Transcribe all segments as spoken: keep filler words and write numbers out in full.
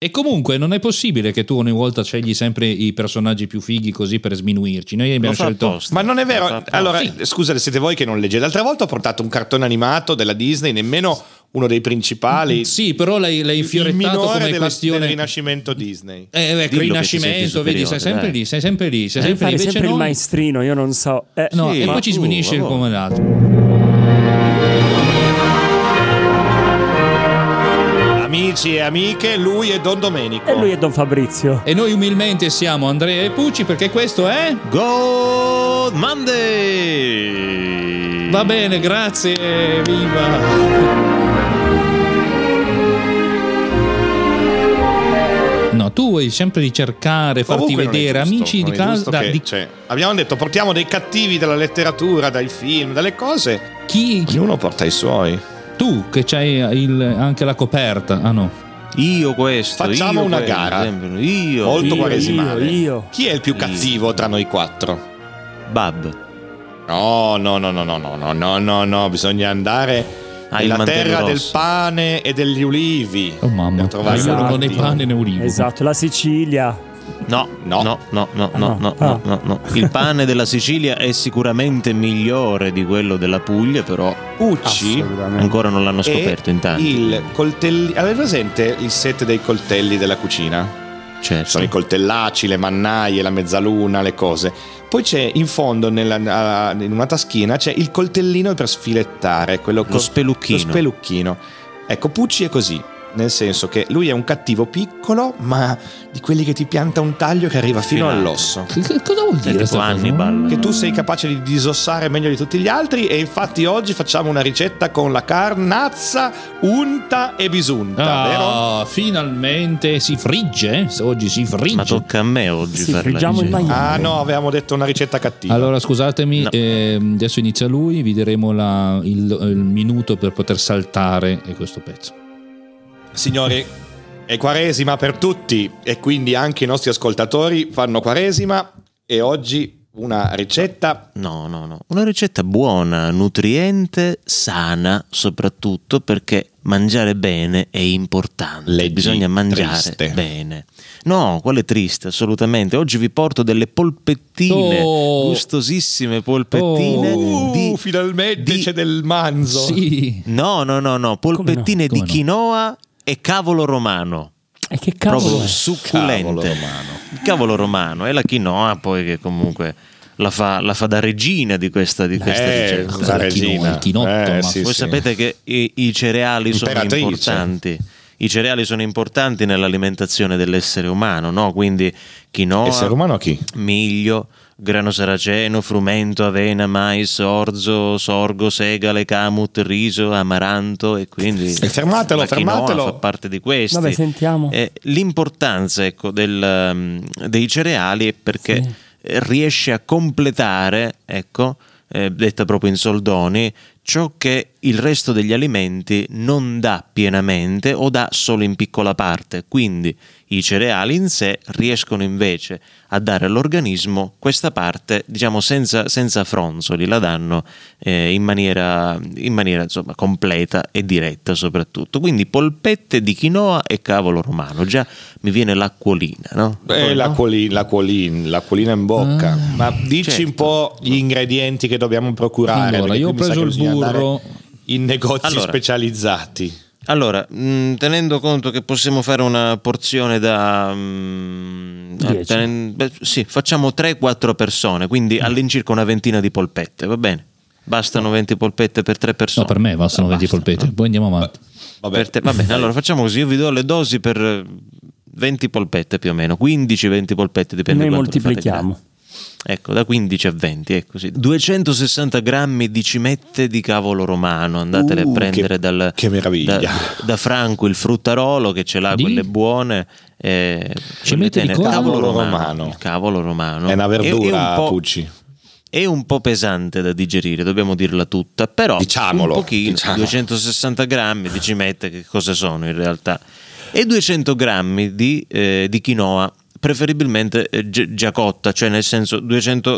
E comunque non è possibile che tu ogni volta scegli sempre i personaggi più fighi così per sminuirci. Noi abbiamo scelto apposta. Ma non è vero. Allora, sì. scusate, siete voi che non leggete. L'altra volta ho portato un cartone animato della Disney, nemmeno uno dei principali. Sì, però l'hai, l'hai il infiorettato minore come della, questione del rinascimento Disney. Eh, ecco, Dillo rinascimento, che ti senti vedi, sei superiore, sempre dai. lì, sei sempre lì, sei Eh, sempre lì. Fare Invece sempre il noi- maestrino, io non so. Eh, No, Sì, e ma poi ci tu, sminuisce il vabbè. comodato. Amici e amiche, lui è Don Domenico. E lui è Don Fabrizio. E noi umilmente siamo Andrea e Pucci perché questo è... Good Monday! Va bene, grazie, viva! No, tu vuoi sempre ricercare, farti Comunque non è vedere giusto, amici non di è casa. giusto da- che- di- cioè, abbiamo detto portiamo dei cattivi dalla letteratura, dai film, dalle cose. chi, chi- Ognuno porta i suoi. tu che c'hai il- anche la coperta. Ah no. Io questo, Facciamo io una quello, gara. sempre. Io, Molto io, quaresimale. io, io. Chi è il più cattivo tra noi quattro? Bab. No, no, no, no, no, no, no, no, no, no, bisogna andare Ah, il nella mantello terra del rosso. pane e degli ulivi. Oh mamma, Per ma trovare io il non ho né cattivo. pane né ulivo. Esatto, la Sicilia. No, No. no, no, no, no, no. no, Ah. no, no, no. Il pane della Sicilia è sicuramente migliore di quello della Puglia, però Pucci Assolutamente. ancora non l'hanno scoperto e in tanti. il coltelli. Avete presente il set dei coltelli della cucina? Certo. Sono i coltellacci, le mannaie, la mezzaluna, le cose. Poi c'è in fondo, nella- in una taschina, c'è il coltellino per sfilettare, quello Lo co- spelucchino. Lo spelucchino. Ecco, Pucci è così, nel senso che lui è un cattivo piccolo, ma di quelli che ti pianta un taglio che arriva fino Filato. all'osso. Che- che- cosa vuol È dire tipo sta cosa? Hannibal. Che tu sei capace di disossare meglio di tutti gli altri, e infatti oggi facciamo una ricetta con la carnazza unta e bisunta, vero? Ah, finalmente si frigge? Oggi si frigge. Ma tocca a me oggi Sì, fare la friggiamo il ricetta. maiale. Ah no, avevamo detto una ricetta cattiva. Allora scusatemi, No. ehm, adesso inizia lui, vi daremo la- il, il minuto per poter saltare e questo pezzo. Signori, è Quaresima per tutti e quindi anche i nostri ascoltatori fanno Quaresima, e oggi una ricetta. No, no, no. Una ricetta buona, nutriente, sana, soprattutto perché mangiare bene è importante. Leggi Bisogna mangiare triste. bene. No, quale triste, assolutamente. Oggi vi porto delle polpettine, Oh. gustosissime polpettine Uh, di... finalmente di- c'è del manzo. Sì. No, no, no, no, polpettine Come di no? quinoa e cavolo romano. E che cavolo Proprio è? succulente. Cavolo romano. Il cavolo romano e la quinoa poi che comunque la fa, la fa da regina di questa, di questa Eh, ricetta. la la regina. quinoa, il chinotto, Eh, ma- sì, Voi sì. sapete che i, i cereali sono Imperatrice. importanti. I cereali sono importanti nell'alimentazione dell'essere umano, no? Quindi quinoa, Essere umano chi? miglio, grano saraceno, frumento, avena, mais, orzo, sorgo, segale, camut, riso, amaranto, e quindi E fermatelo, la quinoa fermatelo. fa parte di questi. Vabbè, sentiamo. Eh, l'importanza, ecco, del, um, dei cereali è perché Sì. eh, riesce a completare, ecco, eh, detta proprio in soldoni, ciò che il resto degli alimenti non dà pienamente o dà solo in piccola parte. Quindi i cereali in sé riescono invece a dare all'organismo questa parte, diciamo, senza, senza fronzoli, la danno eh, in maniera, in maniera insomma, completa e diretta soprattutto. Quindi polpette di quinoa e cavolo romano, già mi viene l'acquolina, no? Eh, Poi, no? l'acquolina, l'acquolina, l'acquolina in bocca. Ma dici certo. un po' gli ingredienti che dobbiamo procurare. Allora, perché io ho qui mi sa preso che il bisogna andare burro. in negozi Allora. specializzati. Allora, mh, tenendo conto che possiamo fare una porzione da... mh, Dieci. tenen- beh, sì, facciamo tre quattro persone, quindi all'incirca una ventina di polpette, va bene? Bastano venti polpette per tre persone. No, per me bastano venti polpette, poi andiamo avanti. Vabbè. Per te- va bene, allora facciamo così, io vi do le dosi per eh, venti polpette più o meno, quindici venti polpette, dipende Noi quanto le fate moltiplichiamo. grandi. Ecco, da quindici a venti, è così. duecentosessanta grammi di cimette di cavolo romano, andatele Uh, a prendere che- dal, che meraviglia. da, da Franco il fruttarolo che ce l'ha, Di? quelle buone. Eh, Cimette quelle di tenere- cosa? Cavolo romano. Il cavolo romano. È una verdura, un po'- Pucci. è un po' pesante da digerire, dobbiamo dirla tutta, però Diciamolo, un pochino, diciamo. duecentosessanta grammi di cimette, che cosa sono in realtà? E duecento grammi di, eh, di quinoa, preferibilmente eh, gi- già cotta, cioè nel senso duecento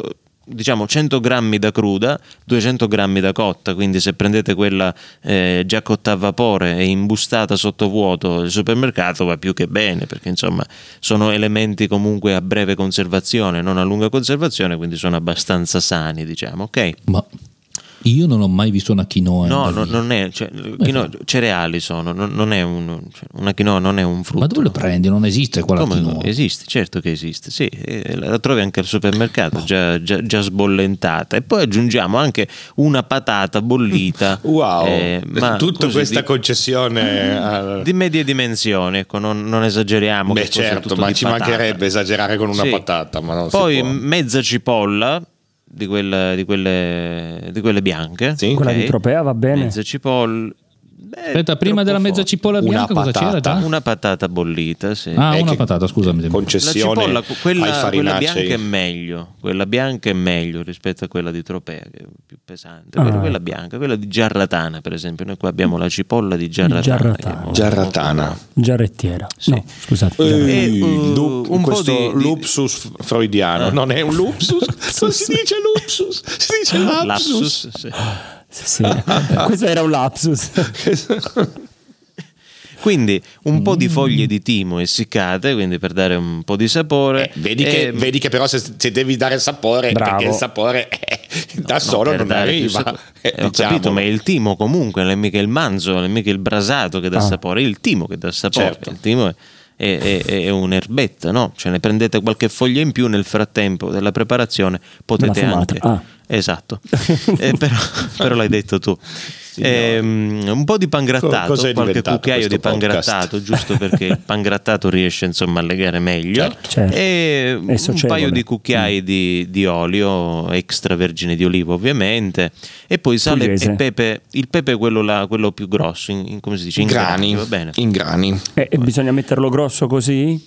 diciamo cento grammi da cruda, duecento grammi da cotta, quindi se prendete quella eh, già cotta a vapore e imbustata sotto vuoto al supermercato va più che bene, perché insomma sono elementi comunque a breve conservazione, non a lunga conservazione, quindi sono abbastanza sani, diciamo, ok? Ma io non ho mai visto una quinoa. No, no non è, cioè, quinoa, cereali sono, non, non è un, cioè, una quinoa non è un frutto. Ma dove lo prendi? Non esiste quella Come quinoa? Esiste, certo che esiste, sì, la trovi anche al supermercato, oh. già, già, già sbollentata. E poi aggiungiamo anche una patata bollita. Wow, eh, ma tutta questa di, concessione al... di medie dimensioni, ecco, non, non esageriamo. Beh certo, ma ci patata. Mancherebbe esagerare con una sì. patata. Ma non poi si può. Mezza cipolla. Di quelle, di quelle, di quelle bianche, sì, quella okay. di Tropea va bene. Mezza cipolla. Beh, aspetta, prima della mezza cipolla bianca cosa c'era già? Una patata bollita, sì. Ah, una patata, scusami. Concessione. La cipolla, quella, quella bianca è meglio, quella bianca è meglio rispetto a quella di Tropea, che è più pesante. Ah. Quella bianca, quella di Giarratana, per esempio. Noi qua abbiamo la cipolla di Giarratana. Giarratana. Giarratana. Giarrettiera. Sì. No, scusate. E, uh, Lup, un questo po' di, lupsus freudiano, ah. non è un lupsus? Non si dice lupsus, si dice lapsus. lapsus sì. Sì, sì. Questo era un lapsus. Quindi un po' di foglie di timo essiccate, quindi per dare un po' di sapore. Eh, vedi, che, e... vedi che però se, se devi dare sapore, Bravo. perché il sapore eh, da no, solo no, non arriva. Sap- eh, ho diciamo. capito, ma è il timo comunque, non è mica il manzo, non è mica il brasato che dà ah. sapore, è il timo che dà sapore. Certo. Il timo è, è, è, è un'erbetta, no? Cioè ne prendete qualche foglia in più nel frattempo della preparazione, potete anche... Ah. Esatto, eh, però, però l'hai detto tu. Eh, un po' di pangrattato, Co- qualche cucchiaio di pangrattato, giusto perché il pangrattato riesce insomma a legare meglio, certo. Certo. E un paio di cucchiai mm. di, di olio extravergine di olivo ovviamente, e poi sale Pugliese. e pepe, il pepe quello là, quello più grosso, in, in, come si dice? In grani, grani, va bene. In grani. E, e bisogna metterlo grosso così?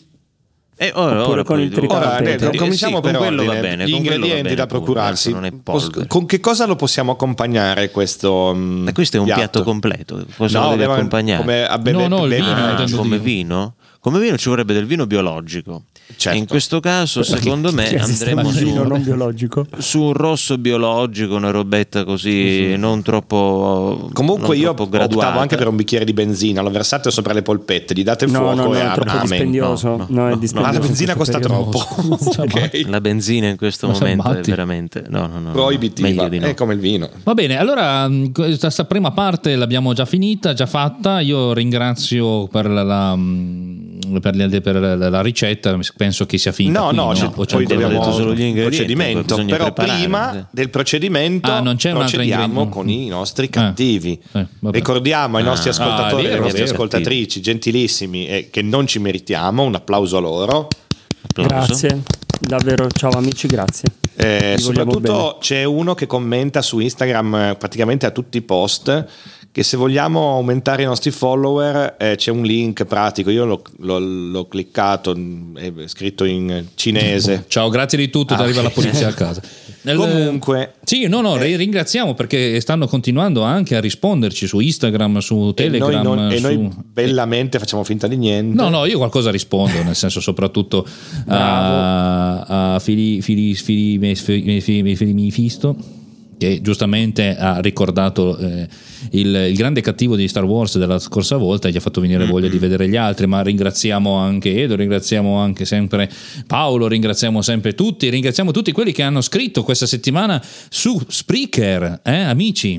E ora, ora con il ora, detto, cominciamo sì, per quello ordine. va bene, Gli ingredienti bene, da procurarsi. Non è con che cosa lo possiamo accompagnare questo? Ma questo è un piatto, piatto completo. Cosa no, lo devi accompagnare? Come, a beve, no, no, il beve, vino, ah, come vino? Come vino ci vorrebbe del vino biologico. Certo. E in questo caso, secondo me, andremo su, non biologico. su un rosso biologico, una robetta così, uh-huh. non troppo. Comunque, non io troppo graduata. optavo anche per un bicchiere di benzina, lo versate sopra le polpette, gli date no, fuoco no, no, e è troppo amen. dispendioso. No, no, no, è no, dispendioso. Ma la benzina costa troppo. Okay. La benzina in questo Ma momento è veramente no, no, no, proibitiva, no. è come il vino. Va bene, allora questa prima parte l'abbiamo già finita, già fatta. Io ringrazio per la, la per, la, per la ricetta, penso che sia finita. No, qui, no, no? poi dobbiamo solo gli procedimento, però prima sì. del procedimento ah, non c'è procediamo con i nostri cattivi. Eh, eh, Ricordiamo ai nostri ah, ascoltatori e alle nostre vero, ascoltatrici cattivi. gentilissimi e che non ci meritiamo, un applauso a loro. Applauso. Grazie, davvero, ciao amici, grazie. Eh, soprattutto c'è uno che commenta su Instagram praticamente a tutti i post che se vogliamo aumentare i nostri follower eh, c'è un link pratico, io l'ho, l'ho, l'ho cliccato, è scritto in cinese. Ciao, grazie di tutto, ah, ti arriva okay. la polizia a casa. Nel, Comunque sì, no, no, eh, ringraziamo perché stanno continuando anche a risponderci su Instagram, su Telegram. E noi, non, su... e noi bellamente facciamo finta di niente. No, no, io qualcosa rispondo, nel senso soprattutto a, a Fili, Fili, Fili, Fili, Fili, Fili Mifisto, che giustamente ha ricordato eh, il, il grande cattivo di Star Wars della scorsa volta e gli ha fatto venire voglia di vedere gli altri, ma ringraziamo anche Edo, ringraziamo anche sempre Paolo, ringraziamo sempre tutti, ringraziamo tutti quelli che hanno scritto questa settimana su Spreaker, eh, amici,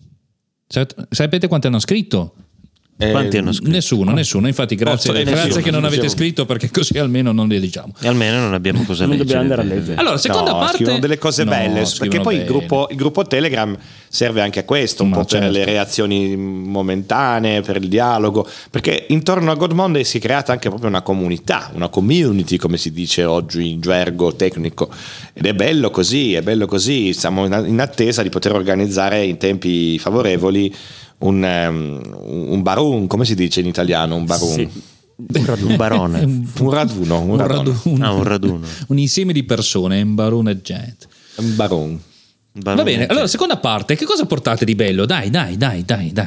sapete quanti hanno scritto? Quanti hanno scritto? Nessuno, nessuno. Infatti, grazie, oh, grazie nessuno, che non avete diciamo. scritto, perché così almeno non le diciamo. E almeno non abbiamo cosa non leggere. Dobbiamo andare a leggere. Allora, seconda no, parte. Scrivono delle cose no, belle, perché poi bene. il gruppo, il gruppo Telegram serve anche a questo, un Ma po' certo. per le reazioni momentanee, per il dialogo, perché intorno a God Monday si è creata anche proprio una comunità, una community, come si dice oggi in gergo tecnico, ed è bello così, è bello così. Siamo in attesa di poter organizzare in tempi favorevoli un, um, un barun, come si dice in italiano un barun? Sì. Un, raduno. un barone un raduno un, un raduno. raduno, ah, un, raduno. un insieme di persone, un barone gente, un barun. Va bene, allora seconda parte, che cosa portate di bello? Dai, dai, dai, dai, dai.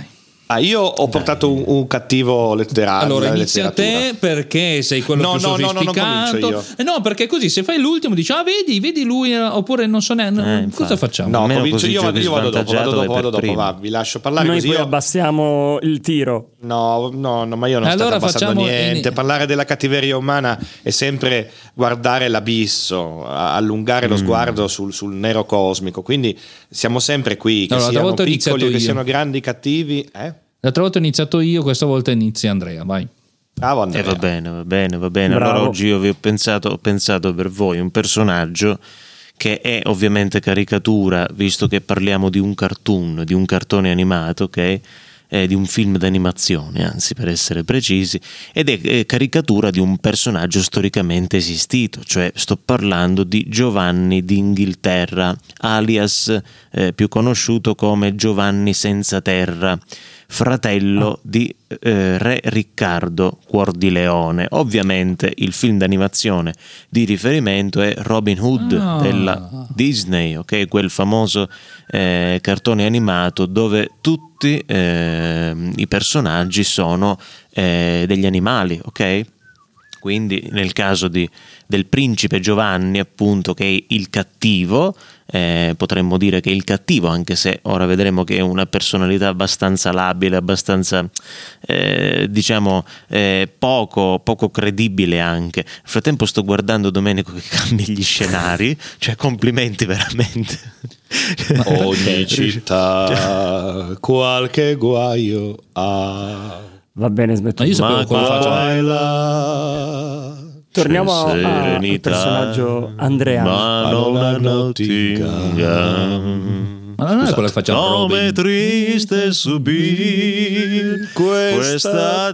Ah, io ho portato un, un cattivo letterario. Allora inizia te perché sei quello no, più no, sofisticato. No, no, no, eh no, perché così se fai l'ultimo dici ah vedi, vedi lui oppure non so neanche. Eh, cosa facciamo? No, comincio io, io vado dopo, vado dopo, vado dopo, va, vi lascio parlare. Noi così poi io... abbassiamo il tiro. No, no, no, ma io non allora sto abbassando niente. In... Parlare della cattiveria umana è sempre guardare l'abisso, allungare mm. lo sguardo sul, sul nero cosmico. Quindi siamo sempre qui, che allora, siano piccoli o che siano grandi cattivi, eh? L'altra volta ho iniziato io, questa volta inizia Andrea, vai. Bravo Andrea. Eh, va bene, va bene, va bene. Bravo. Allora oggi io vi ho pensato, ho pensato per voi un personaggio che è ovviamente caricatura, visto che parliamo di un cartoon, di un cartone animato, ok? Eh, di un film d'animazione, anzi per essere precisi, ed è eh, caricatura di un personaggio storicamente esistito, cioè sto parlando di Giovanni d'Inghilterra, alias eh, più conosciuto come Giovanni Senza Terra, fratello di eh, Re Riccardo Cuor di Leone. Ovviamente il film d'animazione di riferimento è Robin Hood ah. della Disney, ok? Quel famoso eh, cartone animato dove tutti eh, i personaggi sono eh, degli animali, ok? Quindi nel caso di, del principe Giovanni, appunto, che è il cattivo, eh, potremmo dire che è il cattivo, anche se ora vedremo che è una personalità abbastanza labile, abbastanza eh, diciamo eh, poco, poco credibile anche. Nel frattempo sto guardando Domenico che cambia gli scenari, cioè complimenti veramente. Ogni città qualche guaio ha. Va bene, smetto. Ma io sapevo come faccio. Torniamo a, a, al personaggio andreano. Ma non a Nottingham. Ma non è quello che facciamo come triste subir questa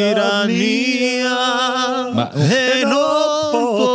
tirannia ma, e non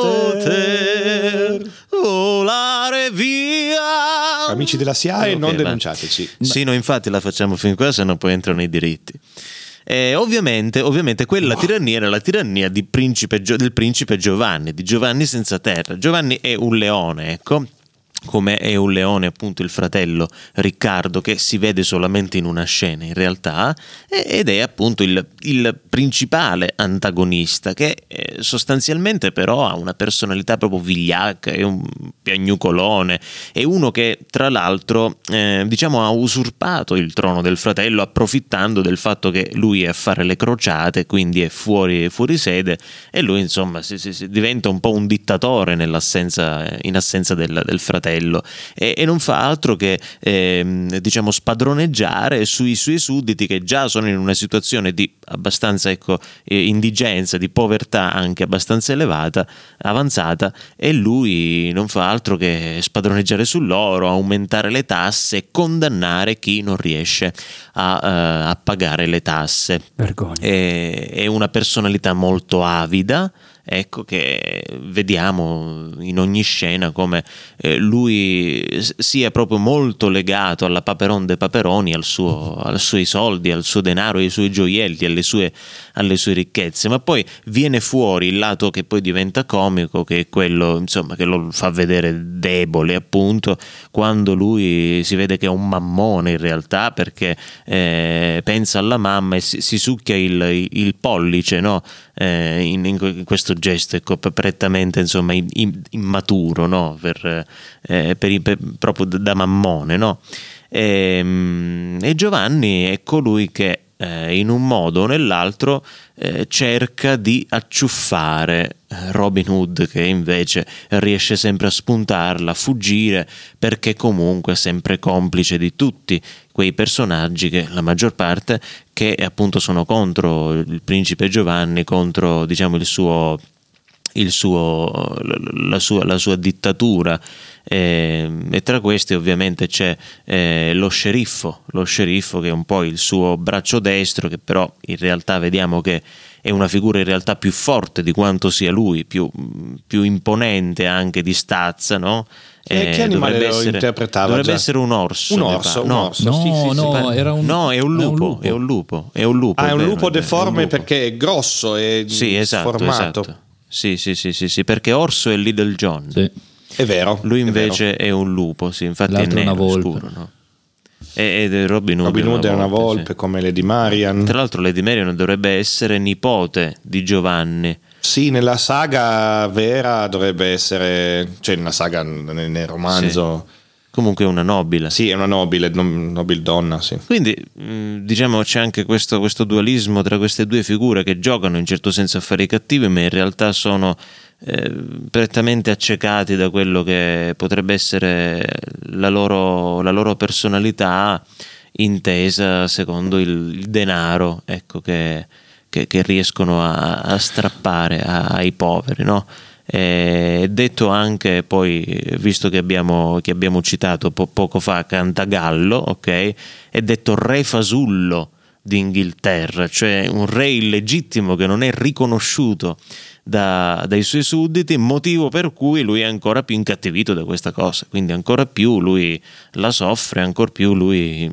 poter volare via. Amici della S I A E, okay, non denunciateci. Sì, no, infatti la facciamo fin qua, se no poi entrano i diritti. Eh, ovviamente, ovviamente quella tirannia era la tirannia di principe, del principe Giovanni, di Giovanni Senza Terra. Giovanni è un leone, ecco, come è un leone appunto il fratello Riccardo, che si vede solamente in una scena in realtà, ed è appunto il, il principale antagonista, che eh, sostanzialmente però ha una personalità proprio vigliacca, è un piagnucolone, è uno che tra l'altro eh, diciamo ha usurpato il trono del fratello, approfittando del fatto che lui è a fare le crociate, quindi è fuori, fuori sede, e lui insomma si, si, si diventa un po' un dittatore nell'assenza, in assenza del, del fratello. E, e non fa altro che eh, diciamo spadroneggiare sui suoi sudditi, che già sono in una situazione di abbastanza ecco eh, indigenza, di povertà anche abbastanza elevata, avanzata, e lui non fa altro che spadroneggiare su loro, aumentare le tasse e condannare chi non riesce a, uh, a pagare le tasse. Vergogna. È, è una personalità molto avida, ecco, che vediamo in ogni scena come eh, lui sia proprio molto legato alla Paperon de Paperoni, al suo, ai suoi soldi, al suo denaro, ai suoi gioielli, alle sue, alle sue ricchezze, ma poi viene fuori il lato che poi diventa comico, che è quello insomma che lo fa vedere debole, appunto, quando lui si vede che è un mammone in realtà, perché eh, pensa alla mamma e si, si succhia il, il pollice, no? Eh, in, in questo gesto ecco, prettamente insomma immaturo, no? per, eh, per, per, proprio da mammone, no? E, e Giovanni è colui che eh, in un modo o nell'altro eh, cerca di acciuffare Robin Hood, che invece riesce sempre a spuntarla, a fuggire, perché comunque è sempre complice di tutti quei personaggi, che la maggior parte che appunto sono contro il principe Giovanni, contro diciamo il suo il suo la sua, la sua dittatura, eh, e tra questi ovviamente c'è eh, lo sceriffo lo sceriffo che è un po' il suo braccio destro, che però in realtà vediamo che è una figura in realtà più forte di quanto sia lui, più, più imponente anche di stazza, no? Eh, che animale dovrebbe lo essere, interpretava? Dovrebbe già? essere un orso. Un orso, un no, orso. No, sì, sì, no, sì. era un, no, è un lupo, è un lupo. È un lupo. È un lupo. Ah, è un vero, lupo è vero, deforme, è un lupo. perché è grosso e sì, esatto, sformato. Esatto. Sì, sì, sì, sì, sì, perché orso è Little John. Sì. È vero. Lui invece è, è un lupo, sì, infatti L'altro è nero, una volpe. scuro, no? E, e Robin Hood, Robin Hood è una volpe, volpe sì. Come Lady Marian. Tra l'altro Lady Marian dovrebbe essere nipote di Giovanni. Sì, nella saga vera dovrebbe essere, cioè nella saga, nel, nel romanzo. Sì. Comunque è una nobile. Sì, è una nobile, nobile donna, sì. Quindi diciamo c'è anche questo, questo dualismo tra queste due figure che giocano in certo senso a fare i cattivi, ma in realtà sono eh, prettamente accecati da quello che potrebbe essere la loro, la loro personalità intesa secondo il, il denaro, ecco, che, che, che riescono a, a strappare a, ai poveri, no? È detto anche, poi, visto che abbiamo, che abbiamo citato po- poco fa Cantagallo, ok, è detto re fasullo d'Inghilterra, cioè un re illegittimo che non è riconosciuto da, dai suoi sudditi, motivo per cui lui è ancora più incattivito da questa cosa, quindi ancora più lui la soffre, ancora più lui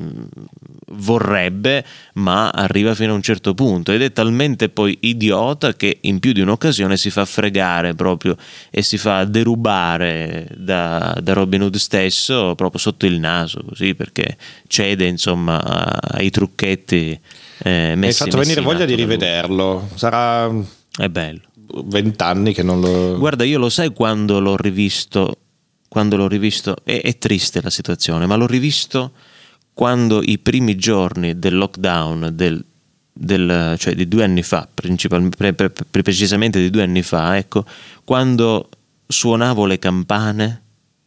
vorrebbe, ma arriva fino a un certo punto ed è talmente poi idiota che in più di un'occasione si fa fregare proprio e si fa derubare da, da Robin Hood stesso proprio sotto il naso, così, perché cede insomma ai trucchetti eh, messi. Mi hai fatto venire voglia di da lui. rivederlo, sarà È bello. vent'anni che non lo... Guarda, io lo sai quando l'ho rivisto, quando l'ho rivisto, è, è triste la situazione, ma l'ho rivisto quando i primi giorni del lockdown del, del, cioè di due anni fa, principalmente, pre, pre, precisamente di due anni fa, ecco, quando suonavo le campane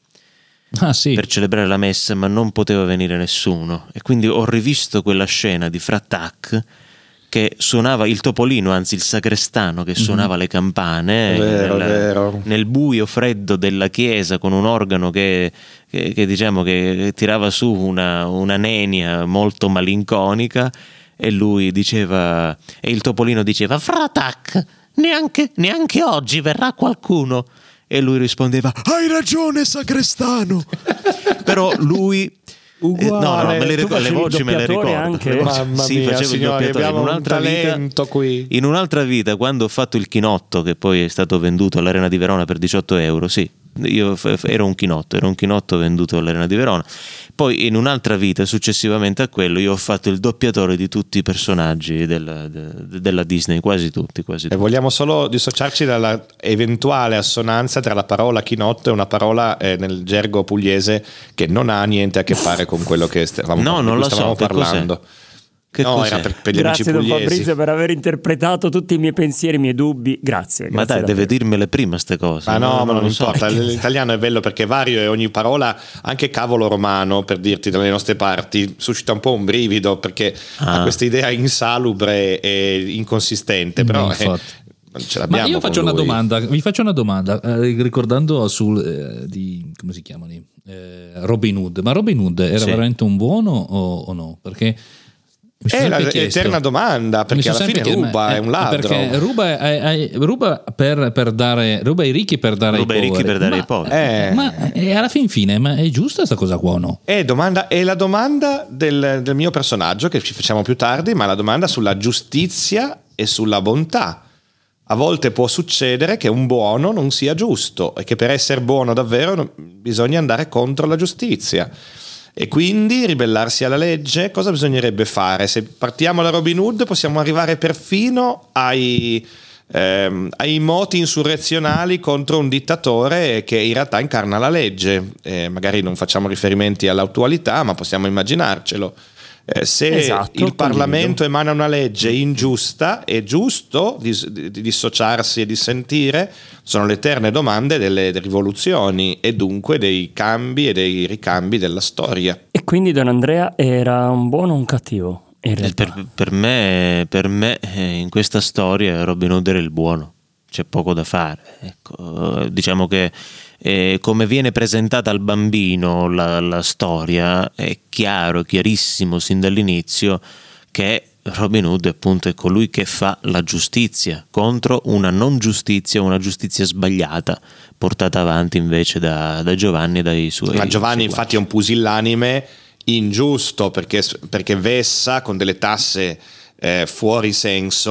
ah, sì. per celebrare la messa, ma non poteva venire nessuno, e quindi ho rivisto quella scena di Frattac che suonava il topolino, anzi il sacrestano che suonava mm-hmm. le campane vero, nel, vero. nel buio freddo della chiesa con un organo che, che, che diciamo che tirava su una, una nenia molto malinconica, e lui diceva, e il topolino diceva: Fratac, neanche, neanche oggi verrà qualcuno, e lui rispondeva: hai ragione sacrestano. Però lui uguale. Eh, no, no, me le, ricordo, le voci me le ricordo. Anche. Le voci, Mamma sì, mia, facevo signori, il doppiatore. In un'altra un talento vita, qui. in un'altra vita, quando ho fatto il chinotto, che poi è stato venduto all'Arena di Verona per diciotto euro, sì, io f- ero un chinotto, ero un chinotto venduto all'Arena di Verona. Poi in un'altra vita, successivamente a quello, io ho fatto il doppiatore di tutti i personaggi della, de, della Disney, quasi tutti, quasi tutti. E vogliamo solo dissociarci dalla eventuale assonanza tra la parola chinotto e una parola eh, nel gergo pugliese che non ha niente a che fare con quello che stavamo, no, non lo stavamo so, parlando. Cos'è? Che no, cos'è? era per, per gli Grazie amici Don pugliesi. Fabrizio per aver interpretato tutti i miei pensieri, i miei dubbi. Grazie. Ma grazie dai, deve dirmele prima ste cose. Ma no, no, ma non lo so. importa. L'italiano è bello perché vario e ogni parola, anche cavolo romano, per dirti, dalle nostre parti, suscita un po' un brivido perché Ah. ha questa idea insalubre e inconsistente. Però Mm, eh, infatti. ce l'abbiamo. Ma io con faccio una lui. domanda, vi faccio una domanda, eh, ricordando sul eh, di come si chiamano eh, Robin Hood, ma Robin Hood era Sì. veramente un buono o, o no? Perché mi sono È la sempre chiesto- eterna domanda, mi perché sono alla sempre fine chiesto, ruba, ma- è un ladro. Perché ruba, ai- ai- ruba per, per dare, ruba ai ricchi per dare Ruba ai ai ricchi poveri. per dare ma, ai poveri. Eh. Ma eh, alla fin fine, ma è giusta questa cosa qua o no? È, domanda, è la domanda del, del mio personaggio che ci facciamo più tardi, ma la domanda sulla giustizia e sulla bontà. A volte può succedere che un buono non sia giusto e che per essere buono davvero no- bisogna andare contro la giustizia. E quindi ribellarsi alla legge, cosa bisognerebbe fare? Se partiamo da Robin Hood possiamo arrivare perfino ai, ehm, ai moti insurrezionali contro un dittatore che in realtà incarna la legge. Eh, magari non facciamo riferimenti all'attualità, ma possiamo immaginarcelo. Eh, se Esatto, il Parlamento condivido. emana una legge ingiusta, è giusto dis- di dissociarsi e dissentire? Sono le eterne domande delle rivoluzioni e dunque dei cambi e dei ricambi della storia. E quindi Don Andrea era un buono o un cattivo? In Eh, realtà. Per, per me, per me eh, in questa storia Robin Hood era il buono, c'è poco da fare. Ecco, diciamo che eh, come viene presentata al bambino la, la storia, è chiaro, chiarissimo sin dall'inizio che Robin Hood appunto è colui che fa la giustizia contro una non giustizia, una giustizia sbagliata portata avanti invece da, da Giovanni e dai suoi Ma Giovanni seguaci. infatti è un pusillanime ingiusto perché, perché vessa con delle tasse eh, fuori senso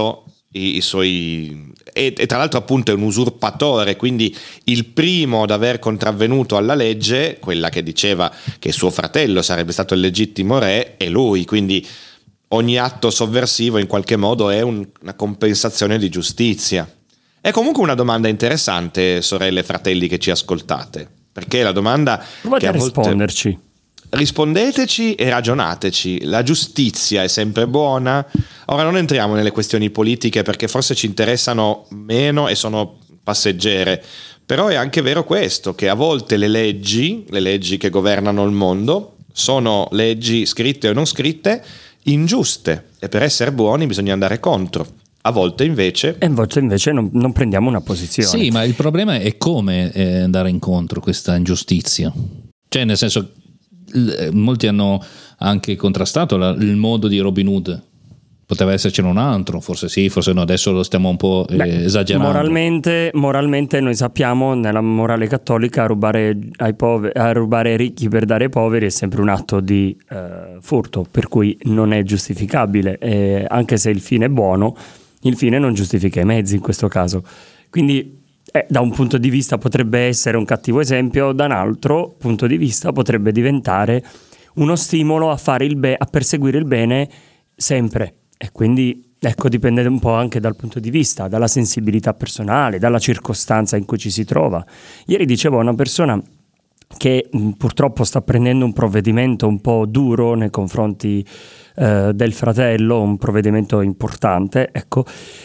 i, i suoi e, e tra l'altro appunto è un usurpatore, quindi il primo ad aver contravvenuto alla legge, quella che diceva che suo fratello sarebbe stato il legittimo re, è lui, quindi ogni atto sovversivo in qualche modo è un, una compensazione di giustizia. È comunque una domanda interessante, sorelle e fratelli che ci ascoltate, perché la domanda provate che a a volte... risponderci. Rispondeteci e ragionateci. La giustizia è sempre buona? Ora non entriamo nelle questioni politiche perché forse ci interessano meno e sono passeggere, però è anche vero questo, che a volte le leggi, le leggi che governano il mondo, sono leggi scritte o non scritte, ingiuste, e per essere buoni bisogna andare contro. A volte invece... E a volte invece non, non prendiamo una posizione. Sì, ma il problema è come eh, andare incontro a questa ingiustizia. Cioè, nel senso, l- molti hanno anche contrastato la, il modo di Robin Hood. Poteva essercene un altro, forse sì, forse no, adesso lo stiamo un po' eh, Beh, esagerando. Moralmente, moralmente noi sappiamo, nella morale cattolica, rubare ai, poveri, a rubare ai ricchi per dare ai poveri è sempre un atto di eh, furto, per cui non è giustificabile, e anche se il fine è buono, il fine non giustifica i mezzi in questo caso. Quindi eh, da un punto di vista potrebbe essere un cattivo esempio, da un altro punto di vista potrebbe diventare uno stimolo a fare il be- a perseguire il bene sempre. E quindi ecco, dipende un po' anche dal punto di vista, dalla sensibilità personale, dalla circostanza in cui ci si trova. Ieri dicevo a una persona che mh, purtroppo sta prendendo un provvedimento un po' duro nei confronti eh, del fratello, un provvedimento importante, ecco,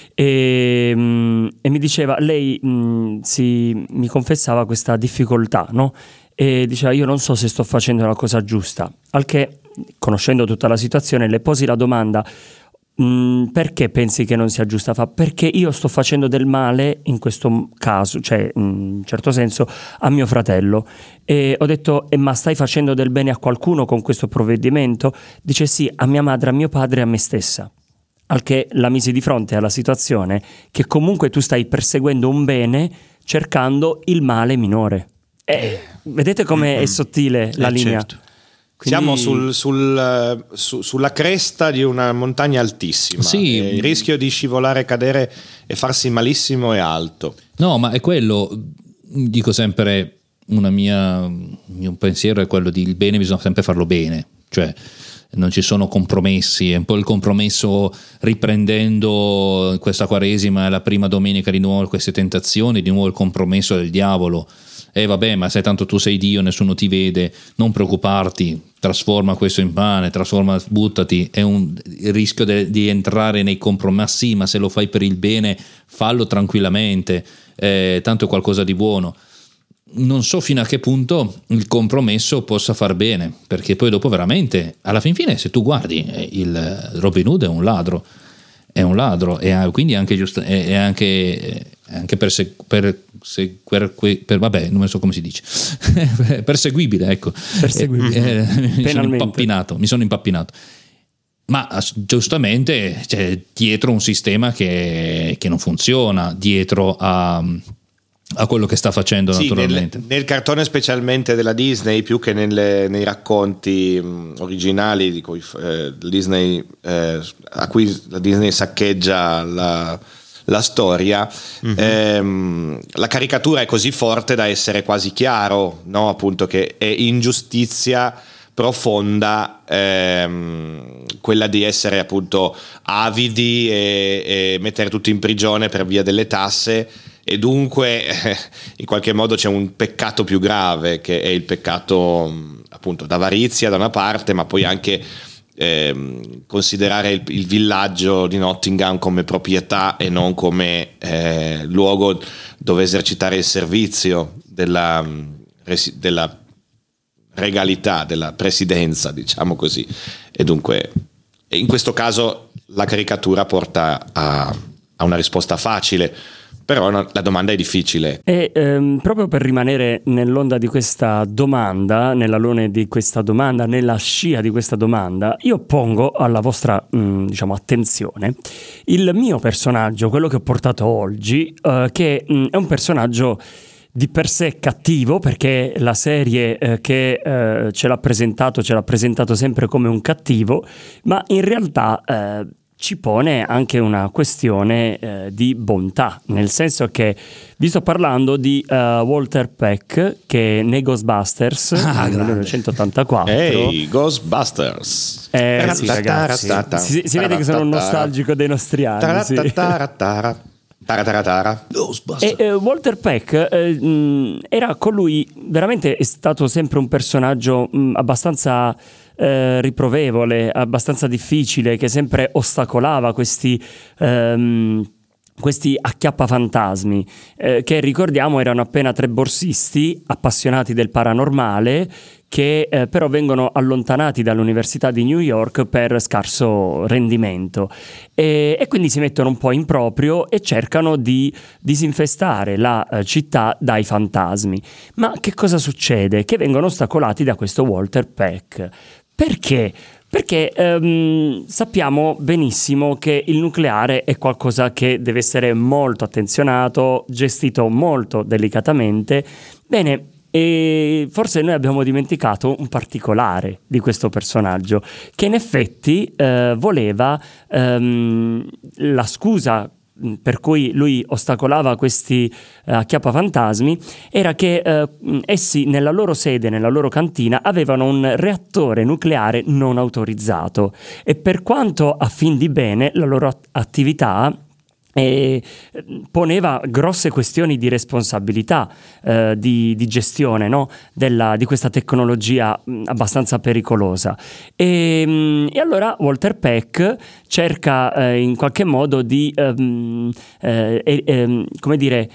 e, mh, e mi diceva, lei mh, si, mi confessava questa difficoltà, no? E diceva, io non so se sto facendo la cosa giusta, al che, conoscendo tutta la situazione, le posi la domanda: Mm, perché pensi che non sia giusta? Fa, perché io sto facendo del male in questo caso, cioè in un certo senso a mio fratello. E ho detto, eh, ma stai facendo del bene a qualcuno con questo provvedimento? Dice sì, a mia madre, a mio padre e a me stessa. Al che la misi di fronte alla situazione che comunque tu stai perseguendo un bene cercando il male minore. E vedete come è sottile la Eh, linea? certo. Quindi... Siamo sul, sul, su, sulla cresta di una montagna altissima. Sì. E il rischio di scivolare, cadere e farsi malissimo è alto. No, ma è quello, dico sempre, una mia, un mio pensiero è quello di il bene bisogna sempre farlo bene, cioè non ci sono compromessi, è un po' il compromesso, riprendendo questa Quaresima, la prima domenica di nuovo queste tentazioni, di nuovo il compromesso del diavolo. E vabbè, ma se tanto tu sei Dio, nessuno ti vede, non preoccuparti, trasforma questo in pane, trasforma, buttati. È un il rischio de, di entrare nei compromessi, ma se lo fai per il bene fallo tranquillamente, eh, tanto è qualcosa di buono. Non so fino a che punto il compromesso possa far bene, perché poi dopo veramente, alla fin fine, se tu guardi, il Robin Hood è un ladro, è un ladro, e quindi anche giusto, è, è anche, è anche perse, per, se, per, per vabbè, non so come si dice, perseguibile, ecco. Perseguibile. Eh, eh, mi sono impappinato, mi sono impappinato. Ma giustamente c'è dietro un sistema che, che non funziona, dietro a, a quello che sta facendo, sì, naturalmente. Nel, nel cartone specialmente della Disney, più che nelle, nei racconti mh, originali di cui eh, Disney, eh, a cui la Disney saccheggia la, la storia, mm-hmm. ehm, la caricatura è così forte da essere quasi chiaro, no? Appunto che è ingiustizia profonda, ehm, quella di essere appunto avidi e, e mettere tutti in prigione per via delle tasse, e dunque eh, in qualche modo c'è un peccato più grave, che è il peccato appunto d'avarizia da una parte, ma poi anche eh, considerare il, il villaggio di Nottingham come proprietà e non come eh, luogo dove esercitare il servizio della, della regalità, della presidenza, diciamo così. E dunque in questo caso la caricatura porta a, a una risposta facile, però no, la domanda è difficile. E ehm, proprio per rimanere nell'onda di questa domanda, nell'alone di questa domanda, nella scia di questa domanda, io pongo alla vostra mh, diciamo attenzione il mio personaggio, quello che ho portato oggi, eh, che mh, è un personaggio di per sé cattivo, perché la serie eh, che eh, ce l'ha presentato ce l'ha presentato sempre come un cattivo, ma in realtà eh, ci pone anche una questione eh, di bontà, nel senso che vi sto parlando di uh, Walter Peck, che nei Ghostbusters ah, nel millenovecentottantaquattro. Ehi, Ghostbusters! Eh, sì, ragazzi, si, si vede che sono un nostalgico dei nostri anni. Sì. E eh, Walter Peck eh, mh, era colui, veramente è stato sempre un personaggio mh, abbastanza eh, riprovevole, abbastanza difficile, che sempre ostacolava questi ehm, questi acchiappafantasmi eh, che, ricordiamo, erano appena tre borsisti appassionati del paranormale che eh, però vengono allontanati dall'Università di New York per scarso rendimento e, e quindi si mettono un po' in proprio e cercano di disinfestare la eh, città dai fantasmi. Ma che cosa succede? Che vengono ostacolati da questo Walter Peck. Perché? Perché ehm, sappiamo benissimo che il nucleare è qualcosa che deve essere molto attenzionato, gestito molto delicatamente. Bene, e forse noi abbiamo dimenticato un particolare di questo personaggio, che in effetti eh, voleva ehm, la scusa per cui lui ostacolava questi uh, acchiappafantasmi era che uh, essi nella loro sede, nella loro cantina, avevano un reattore nucleare non autorizzato e per quanto a fin di bene la loro at- attività e poneva grosse questioni di responsabilità, eh, di, di gestione, no? Della, di questa tecnologia mh, abbastanza pericolosa. E, mh, e allora Walter Peck cerca eh, in qualche modo di ehm, eh, eh, come dire,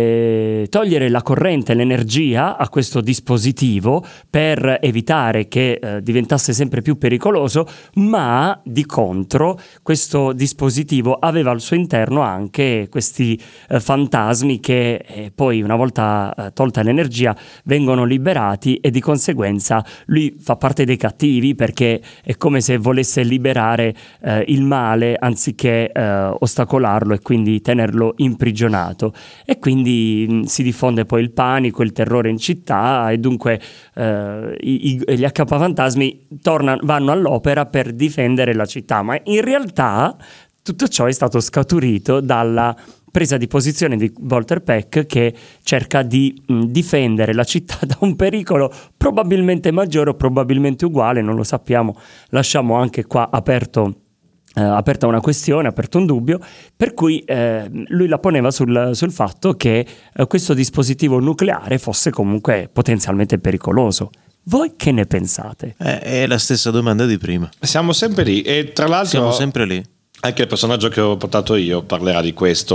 eh, togliere la corrente, l'energia a questo dispositivo per evitare che eh, diventasse sempre più pericoloso, ma di contro questo dispositivo aveva al suo interno anche questi eh, fantasmi che eh, poi, una volta eh, tolta l'energia, vengono liberati e di conseguenza lui fa parte dei cattivi, perché è come se volesse liberare eh, il male anziché eh, ostacolarlo e quindi tenerlo imprigionato, e quindi mh, si diffonde poi il panico, il terrore in città e dunque eh, i, i, gli acchiappafantasmi tornano, vanno all'opera per difendere la città, ma in realtà tutto ciò è stato scaturito dalla presa di posizione di Walter Peck, che cerca di mh, difendere la città da un pericolo probabilmente maggiore o probabilmente uguale, non lo sappiamo, lasciamo anche qua aperto eh, aperta una questione, aperto un dubbio, per cui eh, lui la poneva sul, sul fatto che eh, questo dispositivo nucleare fosse comunque potenzialmente pericoloso. Voi che ne pensate? Eh, è la stessa domanda di prima. Siamo sempre lì, e tra l'altro Siamo sempre lì. Anche il personaggio che ho portato io parlerà di questo.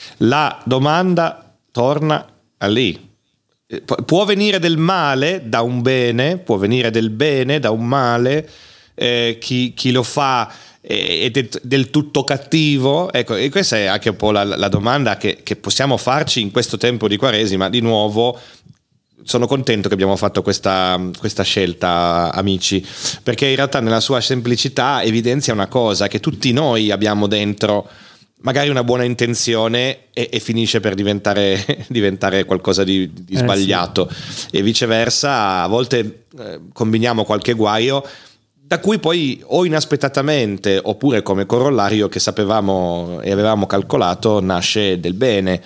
La domanda torna a lì. Può venire del male da un bene, può venire del bene da un male, eh, chi, chi lo fa è del tutto cattivo. Ecco, e questa è anche un po' la, la domanda che, che possiamo farci in questo tempo di Quaresima. Di nuovo, sono contento che abbiamo fatto questa, questa scelta, amici, perché in realtà nella sua semplicità evidenzia una cosa, che tutti noi abbiamo dentro magari una buona intenzione e, e finisce per diventare, diventare qualcosa di, di sbagliato, eh sì. E viceversa, a volte eh, combiniamo qualche guaio da cui poi o inaspettatamente oppure come corollario che sapevamo e avevamo calcolato nasce del bene,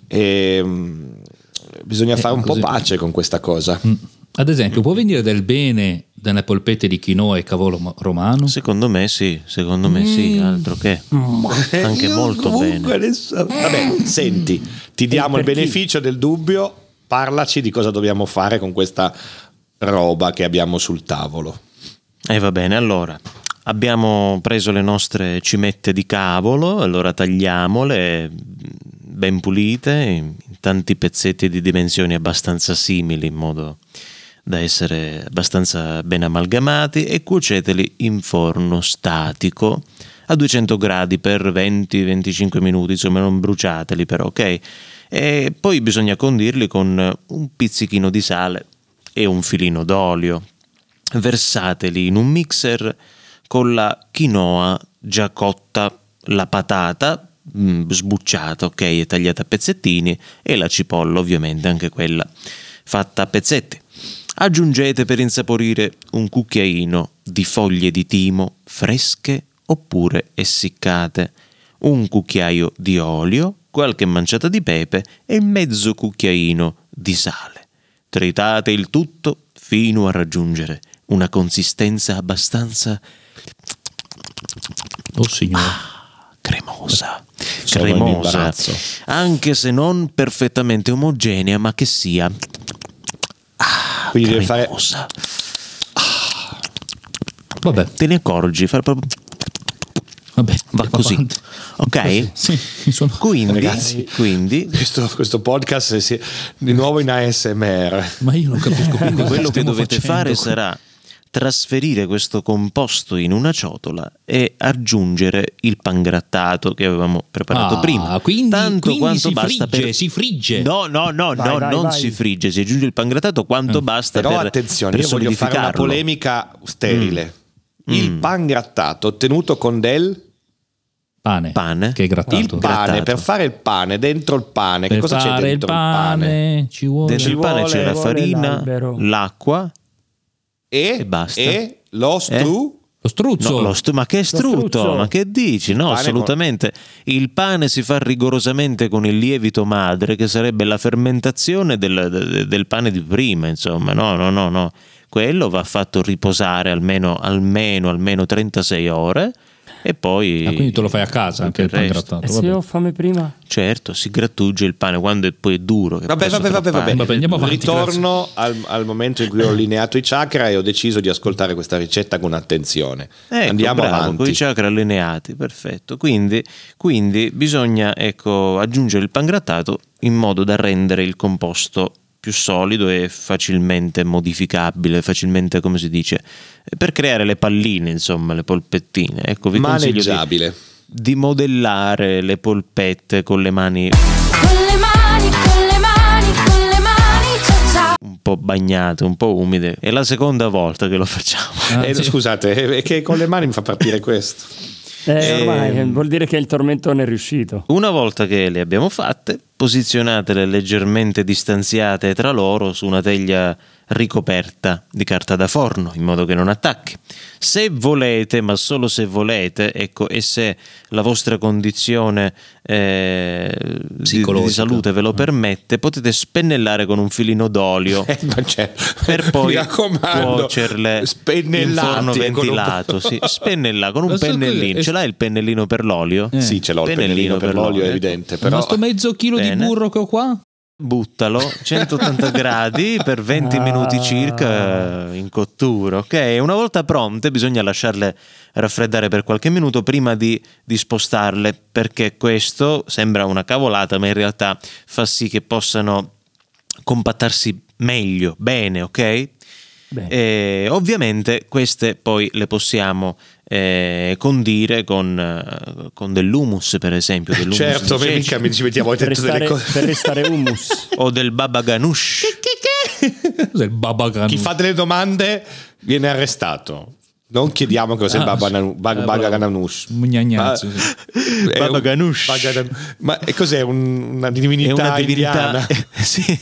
e bisogna fare un po' pace con questa cosa. Mm. Ad esempio, può venire del bene dalle polpette di quinoa e cavolo romano? Secondo me sì, secondo me sì, altro che mm. anche Io molto bene. Adesso... Vabbè, senti, ti diamo il beneficio del dubbio, parlaci di cosa dobbiamo fare con questa roba che abbiamo sul tavolo. E eh, va bene, allora abbiamo preso le nostre cimette di cavolo, allora tagliamole ben pulite in tanti pezzetti di dimensioni abbastanza simili, in modo da essere abbastanza ben amalgamati, e cuoceteli in forno statico a duecento gradi per venti venticinque minuti, insomma non bruciateli però, ok? E poi bisogna condirli con un pizzichino di sale e un filino d'olio. Versateli in un mixer con la quinoa già cotta, la patata mh, sbucciata, ok, e tagliata a pezzettini, e la cipolla ovviamente anche quella fatta a pezzetti. Aggiungete per insaporire un cucchiaino di foglie di timo fresche oppure essiccate, un cucchiaio di olio, qualche manciata di pepe e mezzo cucchiaino di sale. Tritate il tutto fino a raggiungere una consistenza abbastanza Oh signore. ah, cremosa, Sono in cremosa, imbarazzo. anche se non perfettamente omogenea, ma che sia ah, Quindi deve fare- cremosa. Vabbè, Te ne accorgi, fa proprio vabbè, va così, avanti. ok? Sì, mi sono... Quindi, Ragazzi, quindi Questo, questo podcast è di nuovo in A S M R. Ma io non capisco più cosa quello che stiamo dovete facendo. fare sarà trasferire questo composto in una ciotola e aggiungere il pangrattato che avevamo preparato Ah, prima. quindi, Tanto quindi quanto si basta frigge, per... si frigge. No, no, no, Vai, no, vai, non vai. si frigge, si aggiunge il pangrattato quanto Mm. basta Però per, attenzione, per io voglio fare una solidificarlo. polemica sterile. Il Mm. pan grattato ottenuto con del Pane, Pane. che è grattato. il pane, Grattato. per fare il pane, dentro il pane, Per che cosa c'è fare dentro il pane, ci vuole Dentro il pane vuole- c'è la vuole farina, l'albero. l'acqua E, E basta. e lo stru lo struzzo. No, lo stu- ma che strutto? struzzo. Ma che dici? No, Pane assolutamente. Il pane si fa rigorosamente con il lievito madre, che sarebbe la fermentazione del, de- del pane di prima, insomma. No, no, no, no. Quello va fatto riposare almeno, almeno, almeno trentasei ore e poi... Ah, quindi te lo fai a casa anche il pan resto. grattato. E se vabbè. io ho fame prima? Certo, si grattugia il pane quando è poi è duro. che Vabbè, poi vabbè, sopra vabbè, pane. vabbè. Vabbè, andiamo avanti, Ritorno al, al momento in cui ho allineato i chakra e ho deciso di ascoltare questa ricetta con attenzione. Ecco, Andiamo bravo, avanti. con i chakra allineati, perfetto. Quindi, quindi bisogna ecco, aggiungere il pangrattato in modo da rendere il composto più solido e facilmente modificabile, facilmente, come si dice, per creare le palline, insomma, le polpettine. Ecco, vi consiglio di, Maneggiabile. di modellare le polpette con le mani Con le mani, con le mani, con le mani, ciao ciao. un po' bagnate, un po' umide. È la seconda volta che lo facciamo. Ah, Eh, sì. Scusate, è che con le mani mi fa partire questo. Eh, ormai Ehm. vuol dire che il tormento non è riuscito. Una volta che le abbiamo fatte, posizionatele leggermente distanziate tra loro su una teglia ricoperta di carta da forno in modo che non attacchi. Se volete, ma solo se volete, ecco, e se la vostra condizione eh, di, Psicologica. di salute ve lo permette, potete spennellare con un filino d'olio Eh, ma c'è- per poi mi raccomando, cuocerle in spennellati forno con un- ventilato. Sì, spennella con un Ma so pennellino. che- Ce l'hai il pennellino per l'olio? Eh. Sì, ce l'ho il pennellino per l'olio, è evidente. Però Ma sto mezzo chilo Bene. di burro che ho qua? Buttalo centottanta gradi per venti Ah. minuti circa in cottura, ok? Una volta pronte bisogna lasciarle raffreddare per qualche minuto prima di, di spostarle, perché questo sembra una cavolata ma in realtà fa sì che possano compattarsi meglio, bene, ok? Bene. E ovviamente queste poi le possiamo eh, condire con, eh, con dell'hummus, per esempio, dell'hummus certo, di mica ceci, mi ci mettiamo Per dentro delle restare, cose. per restare hummus. o del baba ganoush. Cos'è il baba ganoush? Chi fa delle domande viene arrestato. Non chiediamo cos'è il Ah, Baba sì. Nanu- Bag- Eh, Baga bravo. Ganoush. Mugnagnazi, Ma- sì. è Baba un- ganoush. Baga Gan- Ma e cos'è? Un- una divinità, È una indiana? divinità, sì.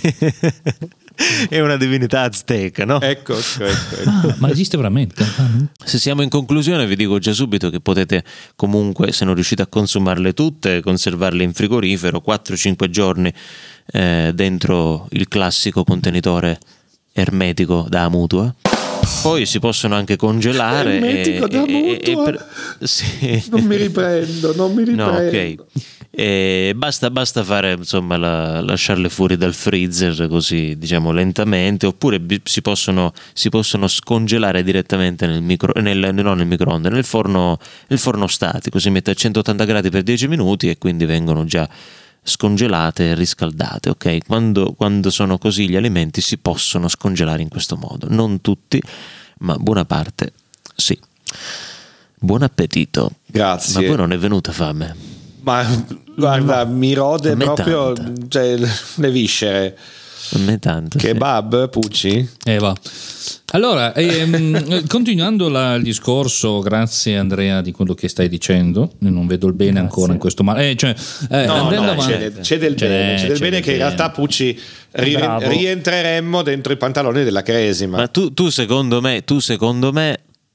È una divinità azteca, no? Ecco, ecco, ecco, ecco. Ah, ma esiste veramente? Ah, no? Se siamo in conclusione, vi dico già subito che potete comunque, se non riuscite a consumarle tutte, conservarle in frigorifero quattro cinque giorni eh, dentro il classico contenitore ermetico da mutua. Poi si possono anche congelare. Ermetico e- da e- e- e mutua? per- sì. Non mi riprendo, non mi No, riprendo. ok. E basta, basta fare, insomma, la- lasciarle fuori dal freezer così, diciamo, lentamente, oppure bi- si possono, si possono scongelare direttamente nel micro, nel, no, nel microonde, nel forno, nel forno statico. Si mette a centottanta gradi per dieci minuti e quindi vengono già scongelate e riscaldate, ok? Quando, quando sono così gli alimenti si possono scongelare in questo modo, non tutti, ma buona parte sì. Buon appetito. Grazie. Ma poi non è venuta fame? Ma guarda, mi rode A me proprio tanta. cioè, le viscere. A me tanto. sì. Kebab, Pucci? Eh, va. Allora, ehm, continuando la- il discorso, grazie Andrea di quello che stai dicendo, non vedo il bene ancora in questo ma eh, cioè, eh, No, andando no, avanti- c'è, c'è del C'è- bene, c'è del c'è bene del che in bene. realtà Pucci ri- Bravo. rientreremmo dentro i pantaloni della Cresima. Ma tu, tu secondo me, tu secondo me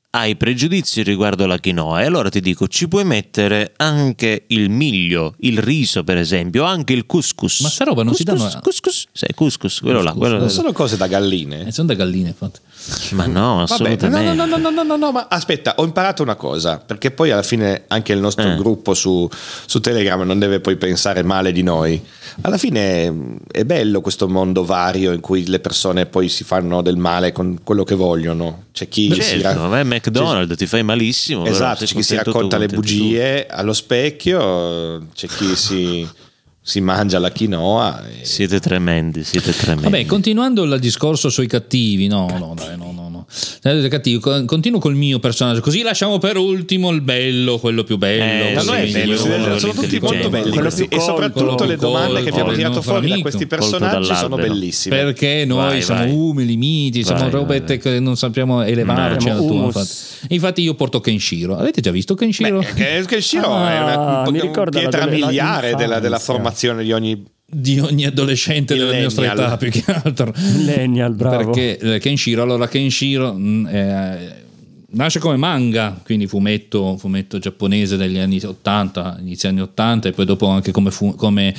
hai pregiudizi riguardo la quinoa, e allora ti dico, ci puoi mettere anche il miglio, il riso per esempio, anche il couscous. Ma sta roba non couscous, si danno... Couscous, sì, couscous, quello là. Quello Non sono cose da galline. Eh, sono da galline, infatti. Ma no, assolutamente. Vabbè, no, no, no, no, no, no, no, ma aspetta, ho imparato una cosa, perché poi alla fine anche il nostro Eh. gruppo su, su Telegram non deve poi pensare male di noi. Alla fine è bello questo mondo vario in cui le persone poi si fanno del male con quello che vogliono. C'è chi si Certo, ra- vai a McDonald's, ti fai malissimo. però esatto, sei c'è chi si contento racconta tu, le contento tu. bugie allo specchio, c'è chi si, si mangia la quinoa. E... Siete tremendi, siete tremendi. Vabbè, continuando il discorso sui cattivi, no, no, dai, no, no, no. Eh, cattivi, con- continuo col mio personaggio, così lasciamo per ultimo il bello, quello più bello. Eh, Ma quello non è sì, bello, sì, sono, quello sono tutti molto intelligente. belli Quello questi, più e soprattutto colto, le domande che abbiamo colto, tirato il fuori da amico, questi colto personaggi sono dall'albero. bellissimi. Perché noi Vai, siamo vai. umili, miti, siamo Vai, robette vai. che non sappiamo elevarci. Siamo alla tua, humus. infatti. Infatti io porto Kenshiro. Avete già visto Kenshiro? Beh, che, che Shiro Ah, è una, mi una ricorda pietra la- la- miliare della, della l'infanzia. formazione di ogni. Di ogni adolescente della nostra Millennial. età, più che altro. Millennial, bravo. Perché eh, Kenshiro, allora Kenshiro mh, eh, nasce come manga, quindi fumetto, fumetto giapponese degli anni ottanta, inizio anni ottanta, e poi dopo anche come, fu- come,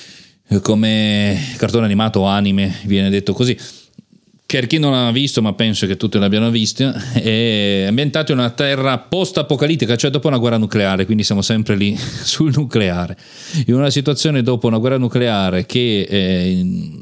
come cartone animato o anime, viene detto così. Per chi non l'ha visto, ma penso che tutti l'abbiano visto, è ambientato in una terra post-apocalittica, cioè dopo una guerra nucleare, quindi siamo sempre lì sul nucleare. In una situazione dopo una guerra nucleare che eh,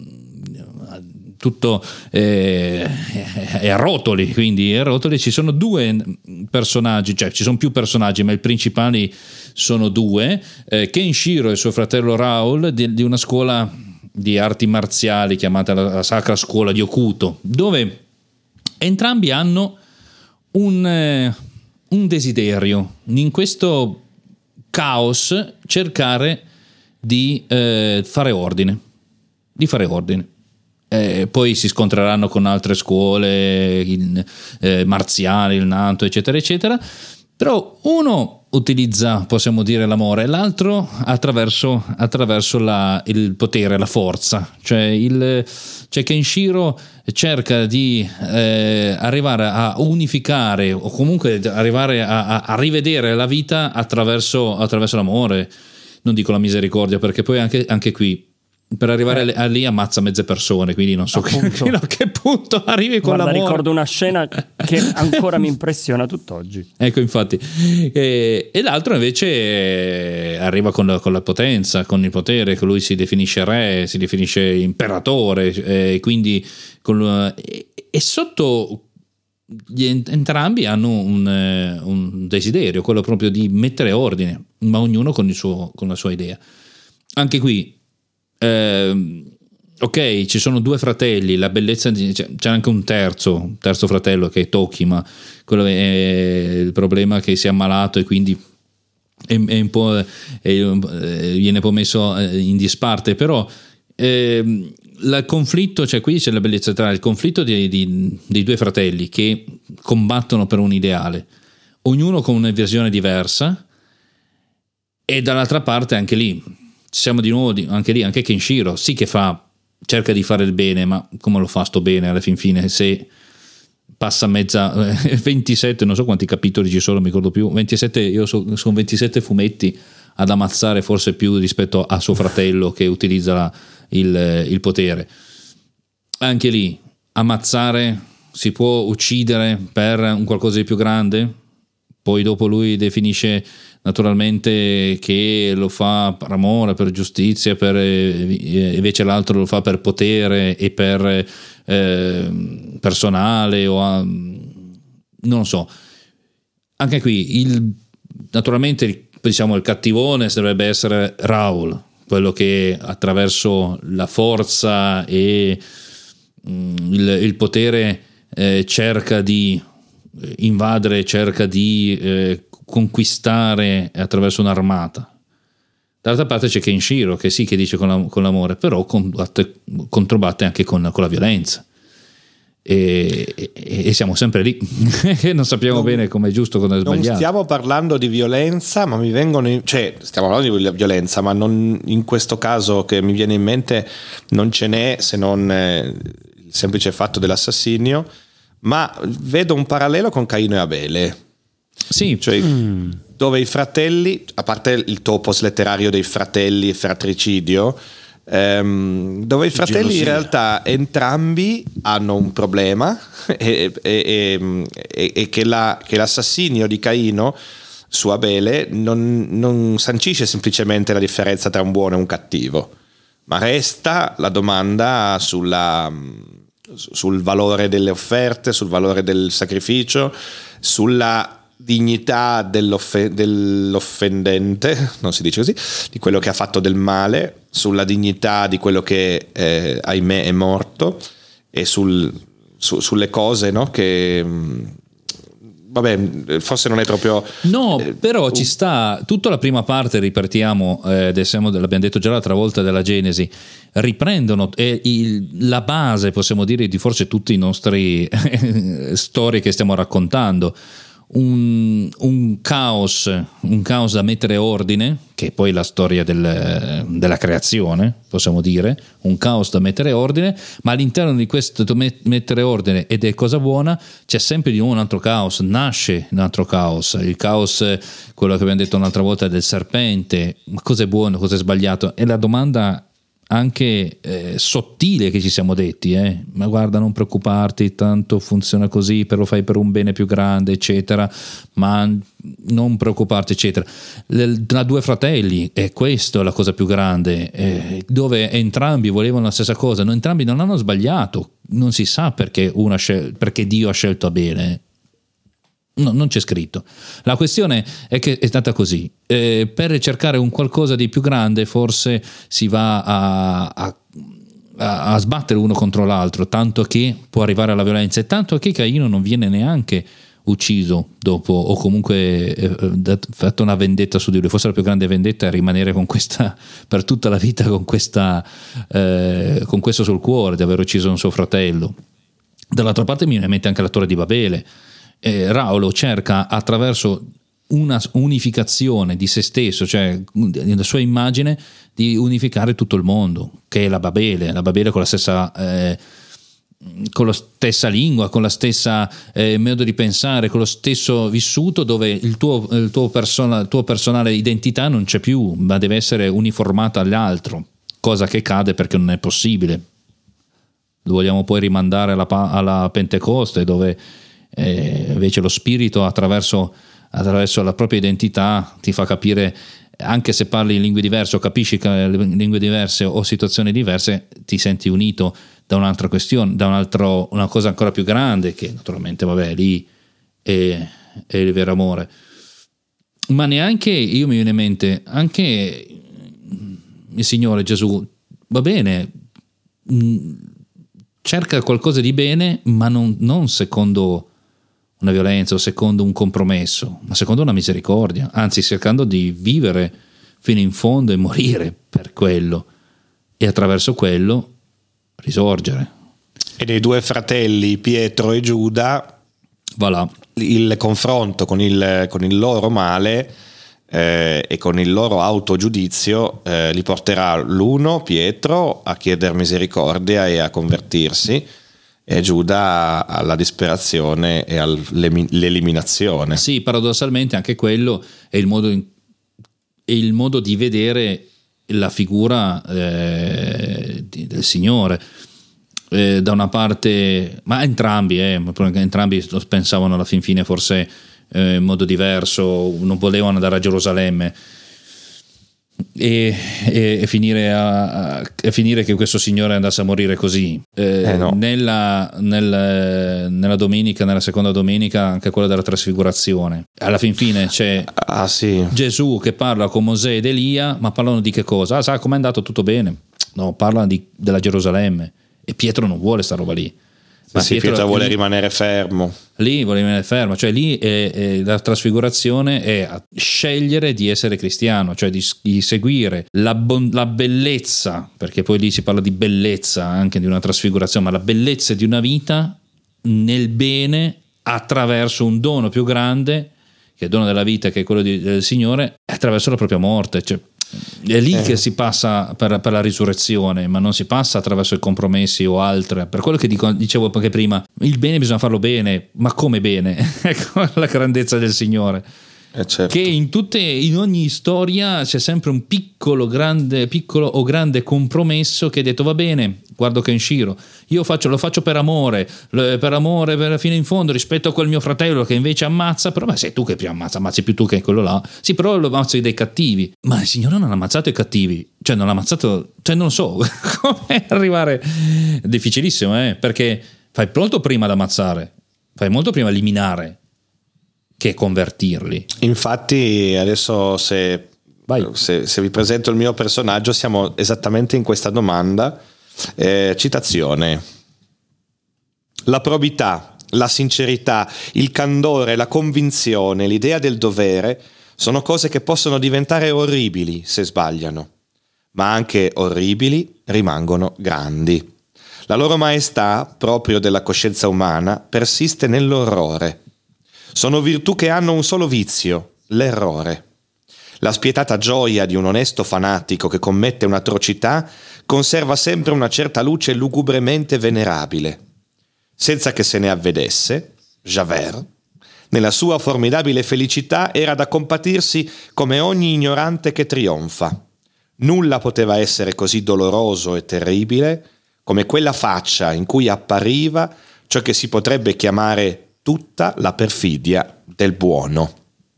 tutto eh, è a rotoli, quindi è a rotoli. Ci sono due personaggi, cioè ci sono più personaggi, ma i principali sono due, eh, Kenshiro e suo fratello Raul, di, di una scuola di arti marziali chiamata la, la Sacra Scuola di Okuto, dove entrambi hanno un, eh, un desiderio in questo caos, cercare di eh, fare ordine, di fare ordine. Eh, poi si scontreranno con altre scuole il, eh, marziali, il Nanto, eccetera, eccetera. Però uno utilizza, possiamo dire, l'amore, l'altro attraverso, attraverso la, il potere, la forza. Cioè, il, cioè Kenshiro cerca di eh, arrivare a unificare o comunque arrivare a, a, a rivedere la vita attraverso, attraverso l'amore. Non dico la misericordia, perché poi anche, anche qui per arrivare Eh. a lì ammazza mezze persone, quindi non so che, fino a che punto arrivi con Guarda, l'amore. ricordo una scena che ancora mi impressiona tutt'oggi. Ecco, infatti, e, e l'altro invece eh, arriva con la, con la potenza, con il potere, che lui si definisce re, si definisce imperatore, e quindi con, e, e sotto gli ent- entrambi hanno un, eh, un desiderio, quello proprio di mettere ordine, ma ognuno con, il suo, con la sua idea. Anche qui eh, ok, ci sono due fratelli, la bellezza di, c'è, c'è anche un terzo, un terzo fratello che è Toki, ma quello è il problema, che si è ammalato e quindi è, è un po', è, viene poi messo in disparte. Però eh, il conflitto, cioè qui c'è la bellezza tra il conflitto dei, dei, dei due fratelli che combattono per un ideale, ognuno con una visione diversa, e dall'altra parte anche lì siamo di nuovo anche lì, anche Kenshiro sì che fa, cerca di fare il bene, ma come lo fa sto bene alla fin fine se passa mezza eh, ventisette, non so quanti capitoli ci sono, mi ricordo più, ventisette, io so, sono ventisette fumetti ad ammazzare, forse più rispetto a suo fratello che utilizza la, il, il potere. Anche lì ammazzare, si può uccidere per un qualcosa di più grande, poi dopo lui definisce naturalmente che lo fa per amore, per giustizia, per, invece l'altro lo fa per potere e per eh, personale o a, non lo so. Anche qui il, naturalmente diciamo il cattivone dovrebbe essere Raul, quello che attraverso la forza e mh, il, il potere eh, cerca di invadere, cerca di eh, conquistare attraverso un'armata. Dall'altra parte c'è Kenshiro che sì, che dice con, la, con l'amore, però combatte, controbatte anche con, con la violenza, e, e, e siamo sempre lì che non sappiamo non, bene come è giusto, come è sbagliato. Non stiamo parlando di violenza, ma mi vengono in, cioè stiamo parlando di violenza, ma non, in questo caso che mi viene in mente non ce n'è, se non eh, il semplice fatto dell'assassinio, ma vedo un parallelo con Caino e Abele. Sì, Cioè, mm. dove i fratelli, a parte il topos letterario dei fratelli e fratricidio, ehm, dove i fratelli Gelosia. in realtà entrambi hanno un problema e, e, e, e che, la, che l'assassinio di Caino su Abele non, non sancisce semplicemente la differenza tra un buono e un cattivo, ma resta la domanda sulla, sul valore delle offerte, sul valore del sacrificio, sulla dignità dell'off- dell'offendente, non si dice così, di quello che ha fatto del male, sulla dignità di quello che eh, ahimè è morto, e sul, su, sulle cose, no, che vabbè, forse non è proprio no, eh, però uh, ci sta tutta la prima parte, ripetiamo, eh, del, l'abbiamo detto già l'altra volta, della Genesi, riprendono eh, il, la base, possiamo dire, di forse tutte i nostri storie che stiamo raccontando. Un, un caos un caos da mettere ordine, che è poi la storia del, della creazione, possiamo dire, un caos da mettere ordine, ma all'interno di questo mettere ordine, ed è cosa buona, c'è sempre di nuovo un altro caos, nasce un altro caos, il caos, quello che abbiamo detto un'altra volta, del serpente. Ma cosa è buono, cosa è sbagliato? È la domanda anche eh, sottile che ci siamo detti, eh? Ma guarda, non preoccuparti, tanto funziona così, per lo fai per un bene più grande, eccetera, ma non preoccuparti, eccetera. Le, tra due fratelli, e questa è la cosa più grande, eh, dove entrambi volevano la stessa cosa, no, entrambi non hanno sbagliato, non si sa perché, una scel- perché Dio ha scelto Abele. No, non c'è scritto. La questione è che è stata così. Eh, per cercare un qualcosa di più grande, forse si va a, a, a sbattere uno contro l'altro, tanto che può arrivare alla violenza, e tanto che Caino non viene neanche ucciso dopo, o comunque eh, fatto una vendetta su di lui. Forse la più grande vendetta è rimanere con questa per tutta la vita, con questa eh, con questo sul cuore, di aver ucciso un suo fratello. Dall'altra parte mi viene in mente anche la Torre di Babele. Eh, Raulo cerca, attraverso una unificazione di se stesso, cioè la sua immagine, di unificare tutto il mondo, che è la Babele, la Babele con la stessa eh, con la stessa lingua, con la stessa eh, modo di pensare, con lo stesso vissuto, dove il tuo, il tuo persona, il tuo personale identità non c'è più, ma deve essere uniformata all'altro, cosa che cade perché non è possibile. Lo vogliamo poi rimandare alla, alla Pentecoste, dove Eh, invece lo spirito attraverso, attraverso la propria identità ti fa capire, anche se parli in lingue diverse o capisci lingue diverse o situazioni diverse, ti senti unito da un'altra questione, da un altro, una cosa ancora più grande, che naturalmente vabbè lì è, è il vero amore. Ma neanche, io mi viene in mente anche il Signore Gesù, va bene, cerca qualcosa di bene, ma non, non secondo una violenza o secondo un compromesso, ma secondo una misericordia, anzi cercando di vivere fino in fondo e morire per quello, e attraverso quello risorgere. E dei due fratelli Pietro e Giuda, voilà, il confronto con il, con il loro male eh, e con il loro autogiudizio eh, li porterà l'uno, Pietro, a chiedere misericordia e a convertirsi, e Giuda alla disperazione e all'eliminazione. Sì, paradossalmente anche quello è il modo, in, è il modo di vedere la figura eh, di, del Signore. Eh, da una parte, ma entrambi, eh, entrambi pensavano alla fin fine forse eh, in modo diverso, non volevano andare a Gerusalemme. E, e, e, finire a, a, a finire che questo signore andasse a morire così eh, eh no. nella, nel, nella domenica, nella seconda domenica, anche quella della trasfigurazione, alla fin fine c'è ah, sì. Gesù che parla con Mosè ed Elia, ma parlano di che cosa? Ah, sa com'è andato, tutto bene? No, parlano di, della Gerusalemme, e Pietro non vuole sta roba lì. Ma sì, Pietro, Pietro vuole lì, rimanere fermo. Lì vuole rimanere fermo, cioè lì è, è, la trasfigurazione è scegliere di essere cristiano, cioè di, di seguire la, bon, la bellezza, perché poi lì si parla di bellezza anche di una trasfigurazione, ma la bellezza di una vita nel bene attraverso un dono più grande, che è il dono della vita, che è quello di, del Signore, attraverso la propria morte. Cioè, è lì Eh. che si passa per, per la risurrezione, ma non si passa attraverso i compromessi o altre. Per quello che dico, dicevo anche prima, il bene bisogna farlo bene, ma come bene? Ecco la grandezza del Signore. Eh, certo. Che in tutte, in ogni storia c'è sempre un piccolo, grande, piccolo o grande compromesso che ha detto va bene, guardo Kenshiro, io faccio, lo faccio per amore, lo- per amore per fino in fondo rispetto a quel mio fratello che invece ammazza, però beh, sei tu che più ammazza, ammazzi più tu che quello là, sì, però lo ammazzi dei cattivi, ma il Signore non ha ammazzato i cattivi, cioè non ha ammazzato, cioè non so come arrivare, è difficilissimo, eh? Perché fai molto prima ad ammazzare, fai molto prima a eliminare che convertirli. Infatti adesso se, Vai. se, se vi presento il mio personaggio siamo esattamente in questa domanda. Eh, citazione: la probità, la sincerità, il candore, la convinzione, l'idea del dovere sono cose che possono diventare orribili se sbagliano, ma anche orribili rimangono grandi. La loro maestà, proprio della coscienza umana, persiste nell'orrore. Sono virtù che hanno un solo vizio, l'errore. La spietata gioia di un onesto fanatico che commette un'atrocità conserva sempre una certa luce lugubremente venerabile. Senza che se ne avvedesse, Javert, nella sua formidabile felicità, era da compatirsi come ogni ignorante che trionfa. Nulla poteva essere così doloroso e terribile come quella faccia in cui appariva ciò che si potrebbe chiamare tutta la perfidia del buono.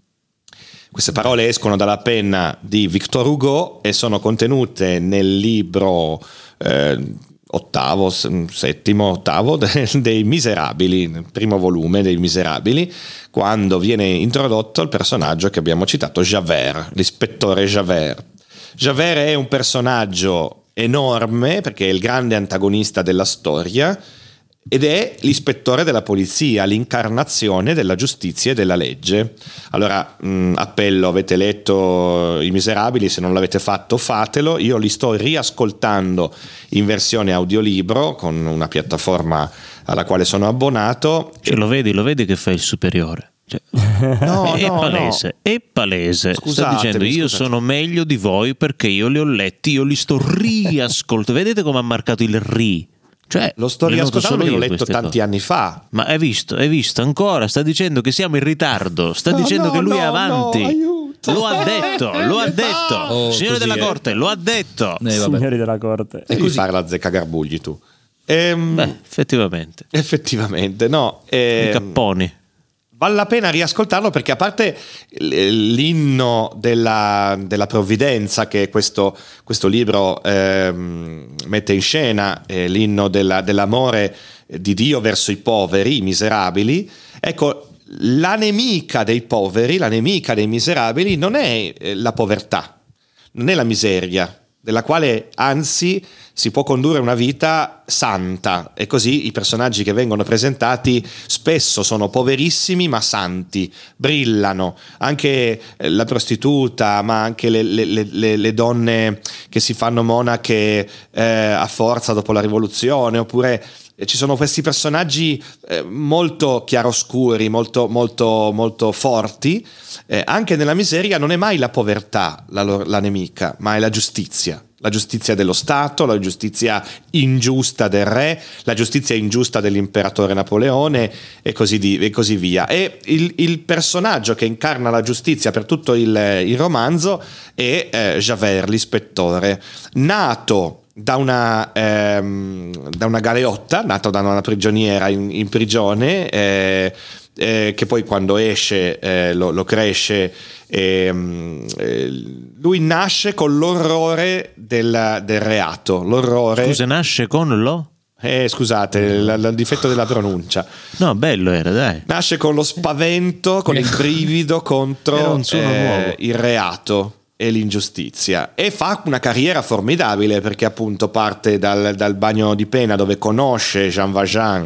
Queste parole escono dalla penna di Victor Hugo e sono contenute nel libro eh, ottavo, settimo, ottavo dei Miserabili, nel primo volume dei Miserabili, quando viene introdotto il personaggio che abbiamo citato, Javert, l'ispettore Javert. Javert è un personaggio enorme perché è il grande antagonista della storia ed è l'ispettore della polizia, l'incarnazione della giustizia e della legge. Allora, mh, appello, avete letto I Miserabili, se non l'avete fatto fatelo, io li sto riascoltando in versione audiolibro con una piattaforma alla quale sono abbonato. Cioè, lo vedi, lo vedi che fa il superiore. Cioè, No, è no, palese, no. è palese. Sta Scusatemi, dicendo io scusate. sono meglio di voi perché io li ho letti, io li sto riascoltando. Vedete come ha marcato il ri? Cioè, Lo sto le noto riascoltando solo perché l'ho io letto queste tanti cose. anni fa. Ma hai visto, hai visto ancora? Sta dicendo che siamo in ritardo. Sta No, dicendo no, che lui no, è avanti. no, aiuto. Lo ha detto, lo ha detto. Oh, Signore così, della eh. corte, lo ha detto. Eh, vabbè. Signori della corte. Devi così. fare la zeccagarbugli tu. Ehm, Beh, effettivamente. effettivamente, no. ehm, I capponi. Vale la pena riascoltarlo perché a parte l'inno della, della provvidenza che questo, questo libro ehm, mette in scena, eh, l'inno della, dell'amore di Dio verso i poveri, i miserabili, ecco, la nemica dei poveri, la nemica dei miserabili non è eh, la povertà, non è la miseria, della quale anzi si può condurre una vita santa, e così i personaggi che vengono presentati spesso sono poverissimi ma santi, brillano, anche eh, la prostituta, ma anche le, le- le- le donne che si fanno monache eh, a forza dopo la rivoluzione, oppure eh, ci sono questi personaggi eh, molto chiaroscuri, molto, molto, molto forti. Eh, anche nella miseria non è mai la povertà la, loro- la nemica, ma è la giustizia. La giustizia dello Stato, la giustizia ingiusta del re, la giustizia ingiusta dell'imperatore Napoleone e così, di- e così via. E il, il personaggio che incarna la giustizia per tutto il, il romanzo è eh, Javert, l'ispettore, nato da una, ehm, da una galeotta, nato da una prigioniera in, in prigione, eh, eh, che poi quando esce eh, lo, lo cresce. E, eh, lui nasce con l'orrore del, del reato, l'orrore. Scusa, nasce con lo? Eh, scusate, il, il difetto della pronuncia. No, bello era, dai. Nasce con lo spavento, con il brivido Era contro un suono eh, nuovo. il reato e l'ingiustizia, e fa una carriera formidabile perché appunto parte dal, dal bagno di pena dove conosce Jean Valjean,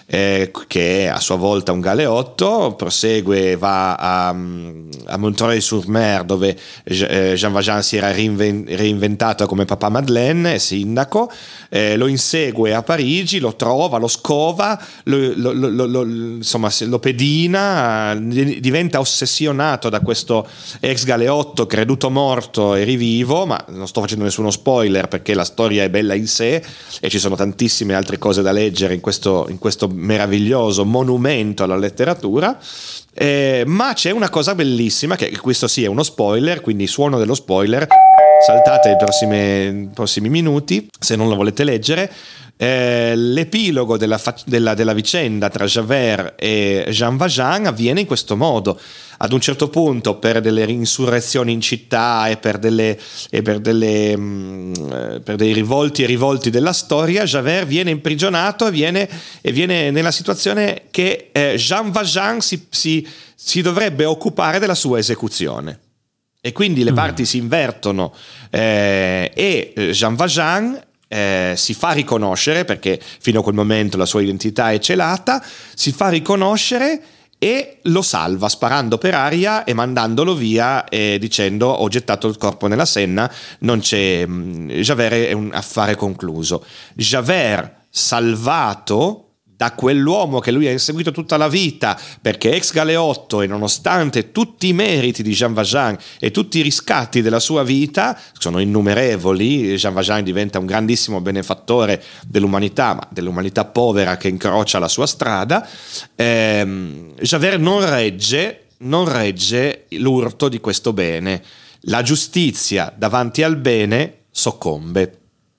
eh, che è a sua volta un galeotto, prosegue, va a, a Montreuil-sur-Mer, dove eh, Jean Valjean si era reinven- reinventato come papà Madeleine, è sindaco, eh, lo insegue a Parigi, lo trova, lo scova, lo, lo, lo, lo, insomma, lo pedina, diventa ossessionato da questo ex galeotto creduto morto e rivivo, ma non sto facendo nessuno spoiler perché la storia è bella in sé e ci sono tantissime altre cose da leggere in questo, in questo meraviglioso monumento alla letteratura. Eh, ma c'è una cosa bellissima, che questo sì è uno spoiler, quindi suono dello spoiler, saltate i prossimi, prossimi minuti se non lo volete leggere. Eh, l'epilogo della, fa- della, della vicenda tra Javert e Jean Valjean avviene in questo modo. Ad un certo punto, per delle insurrezioni in città e per, delle, e per, delle, mh, per dei rivolti e rivolti della storia, Javert viene imprigionato e viene, e viene nella situazione che eh, Jean Valjean si, si, si dovrebbe occupare della sua esecuzione. E quindi le parti mm. si invertono eh, e Jean Valjean Eh, si fa riconoscere, perché fino a quel momento la sua identità è celata, si fa riconoscere e lo salva sparando per aria e mandandolo via e dicendo: ho gettato il corpo nella Senna, non c'è, Javert è un affare concluso. Javert salvato da quell'uomo che lui ha inseguito tutta la vita perché ex galeotto, e nonostante tutti i meriti di Jean Valjean e tutti i riscatti della sua vita sono innumerevoli, Jean Valjean diventa un grandissimo benefattore dell'umanità, ma dell'umanità povera che incrocia la sua strada. ehm, Javert non regge non regge l'urto di questo bene, la giustizia davanti al bene soccombe.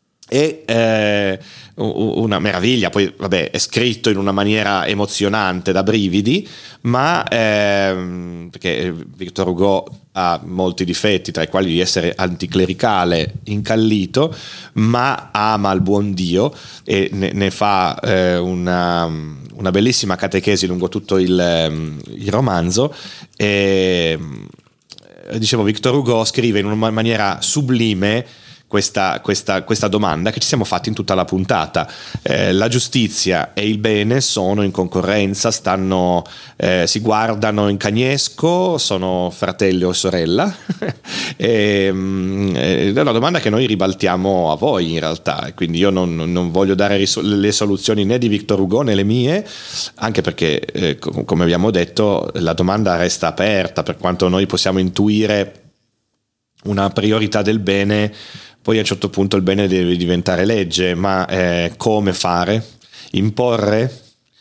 E eh, una meraviglia, poi vabbè, è scritto in una maniera emozionante da brividi, ma ehm, perché Victor Hugo ha molti difetti, tra i quali di essere anticlericale incallito, ma ama il buon Dio e ne, ne fa eh, una, una bellissima catechesi lungo tutto il, il romanzo. E dicevo, Victor Hugo scrive in una maniera sublime Questa, questa, questa domanda che ci siamo fatti in tutta la puntata. Eh, la giustizia e il bene sono in concorrenza, stanno, eh, si guardano in cagnesco, sono fratelli o sorella? e, eh, è una domanda che noi ribaltiamo a voi in realtà, quindi io non, non voglio dare risol- le soluzioni né di Victor Hugo né le mie, anche perché eh, come abbiamo detto la domanda resta aperta, per quanto noi possiamo intuire una priorità del bene. Poi a un certo punto il bene deve diventare legge, ma eh, come fare? Imporre?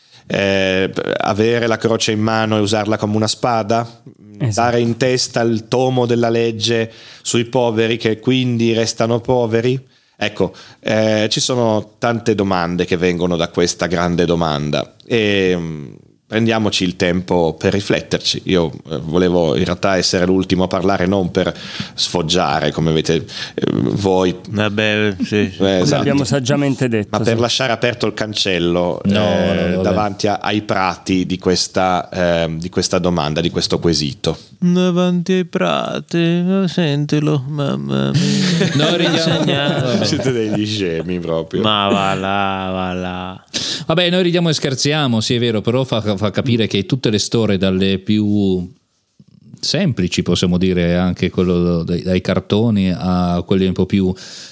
Eh, avere la croce in mano e usarla come una spada? Esatto. Dare in testa il tomo della legge sui poveri che quindi restano poveri? Ecco, eh, ci sono tante domande che vengono da questa grande domanda e mh, prendiamoci il tempo per rifletterci. Io eh, volevo in realtà essere l'ultimo a parlare, non per sfoggiare come avete eh, voi. Vabbè, sì, sì. Eh, esatto. Abbiamo saggiamente detto, ma per sì. lasciare aperto il cancello No, eh, no, davanti a, ai prati di questa, eh, di questa domanda, di questo quesito. Davanti ai prati, sentilo, mamma mia. No, ridiamo... Siete degli scemi proprio. Ma va là, va là. Vabbè, noi ridiamo e scherziamo, sì è vero, però fa, fa capire che tutte le storie, dalle più semplici possiamo dire, anche quello dai, dai cartoni a quelle un po' più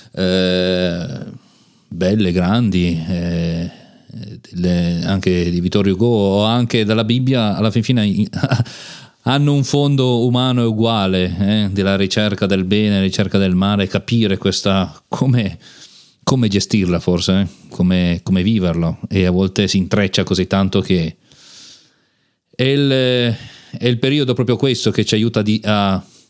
eh, belle, grandi, eh, le, anche di Vittorio Hugo o anche dalla Bibbia, alla fin fine hanno un fondo umano uguale, eh, della ricerca del bene, ricerca del male, capire questa come... come gestirla forse, eh? come, come viverlo, e a volte si intreccia così tanto che è il, è il periodo proprio questo che ci aiuta di, a,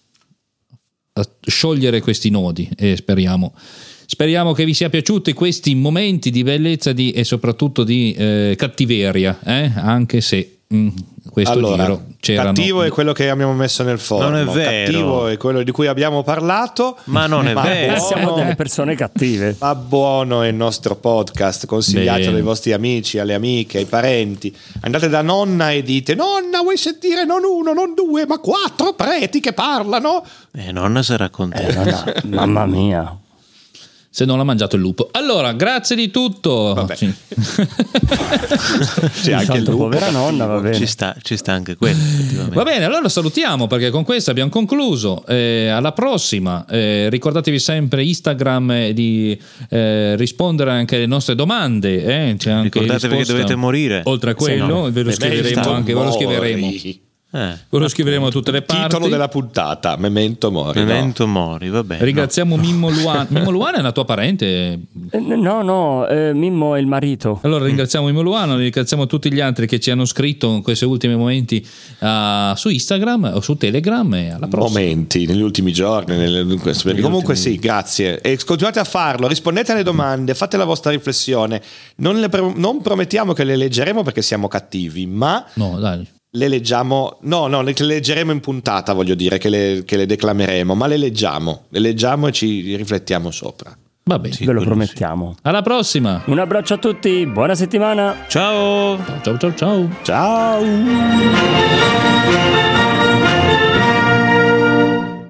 a sciogliere questi nodi, e speriamo speriamo che vi sia piaciuti questi momenti di bellezza di, e soprattutto di eh, cattiveria, eh? Anche se mh, questo allora, giro c'erano... cattivo è quello che abbiamo messo nel forno, Non è vero. cattivo è quello di cui abbiamo parlato, Ma non è ma vero. buono- Siamo delle persone cattive. ma buono è il nostro podcast, consigliatelo Bene. ai vostri amici, alle amiche, ai parenti. Andate da nonna e dite: nonna, vuoi sentire non uno, non due, ma quattro preti che parlano? Eh, nonna sarà contenta. Eh, no, no, mamma mia. se non l'ha mangiato il lupo. Allora, grazie di tutto. Vabbè. Sì. C'è anche il Santo lupo povera nonna, va bene. Ci sta, ci sta anche quello, effettivamente. Va bene, allora salutiamo perché con questo abbiamo concluso. Eh, alla prossima. Eh, ricordatevi sempre Instagram eh, di eh, rispondere anche alle nostre domande. Eh. C'è anche Ricordatevi che risposta. dovete morire. Oltre a quello, no. ve lo scriveremo Memento anche, ve lo mori. scriveremo. Eh, Ve lo scriveremo a tutte le parti. Titolo della puntata, Memento mori. no? Memento mori, va bene. Ringraziamo Mimmo Luana. Mimmo Luana è una tua parente? Eh, No, no, eh, Mimmo è il marito. Allora ringraziamo Mimmo Luana, ringraziamo tutti gli altri che ci hanno scritto in questi ultimi momenti uh, su Instagram o su Telegram e alla prossima. Momenti negli ultimi giorni nelle- perché comunque sì, grazie, e continuate a farlo, rispondete alle domande, fate la vostra riflessione, non, le pre- non promettiamo che le leggeremo perché siamo cattivi, ma No, dai. le leggiamo, no no le leggeremo in puntata, voglio dire che le, che le declameremo, ma le leggiamo le leggiamo e ci riflettiamo sopra. Va bene. Sì, Ve lo quello promettiamo. Alla prossima. Un abbraccio a tutti, buona settimana. Ciao! Ciao ciao ciao. Ciao.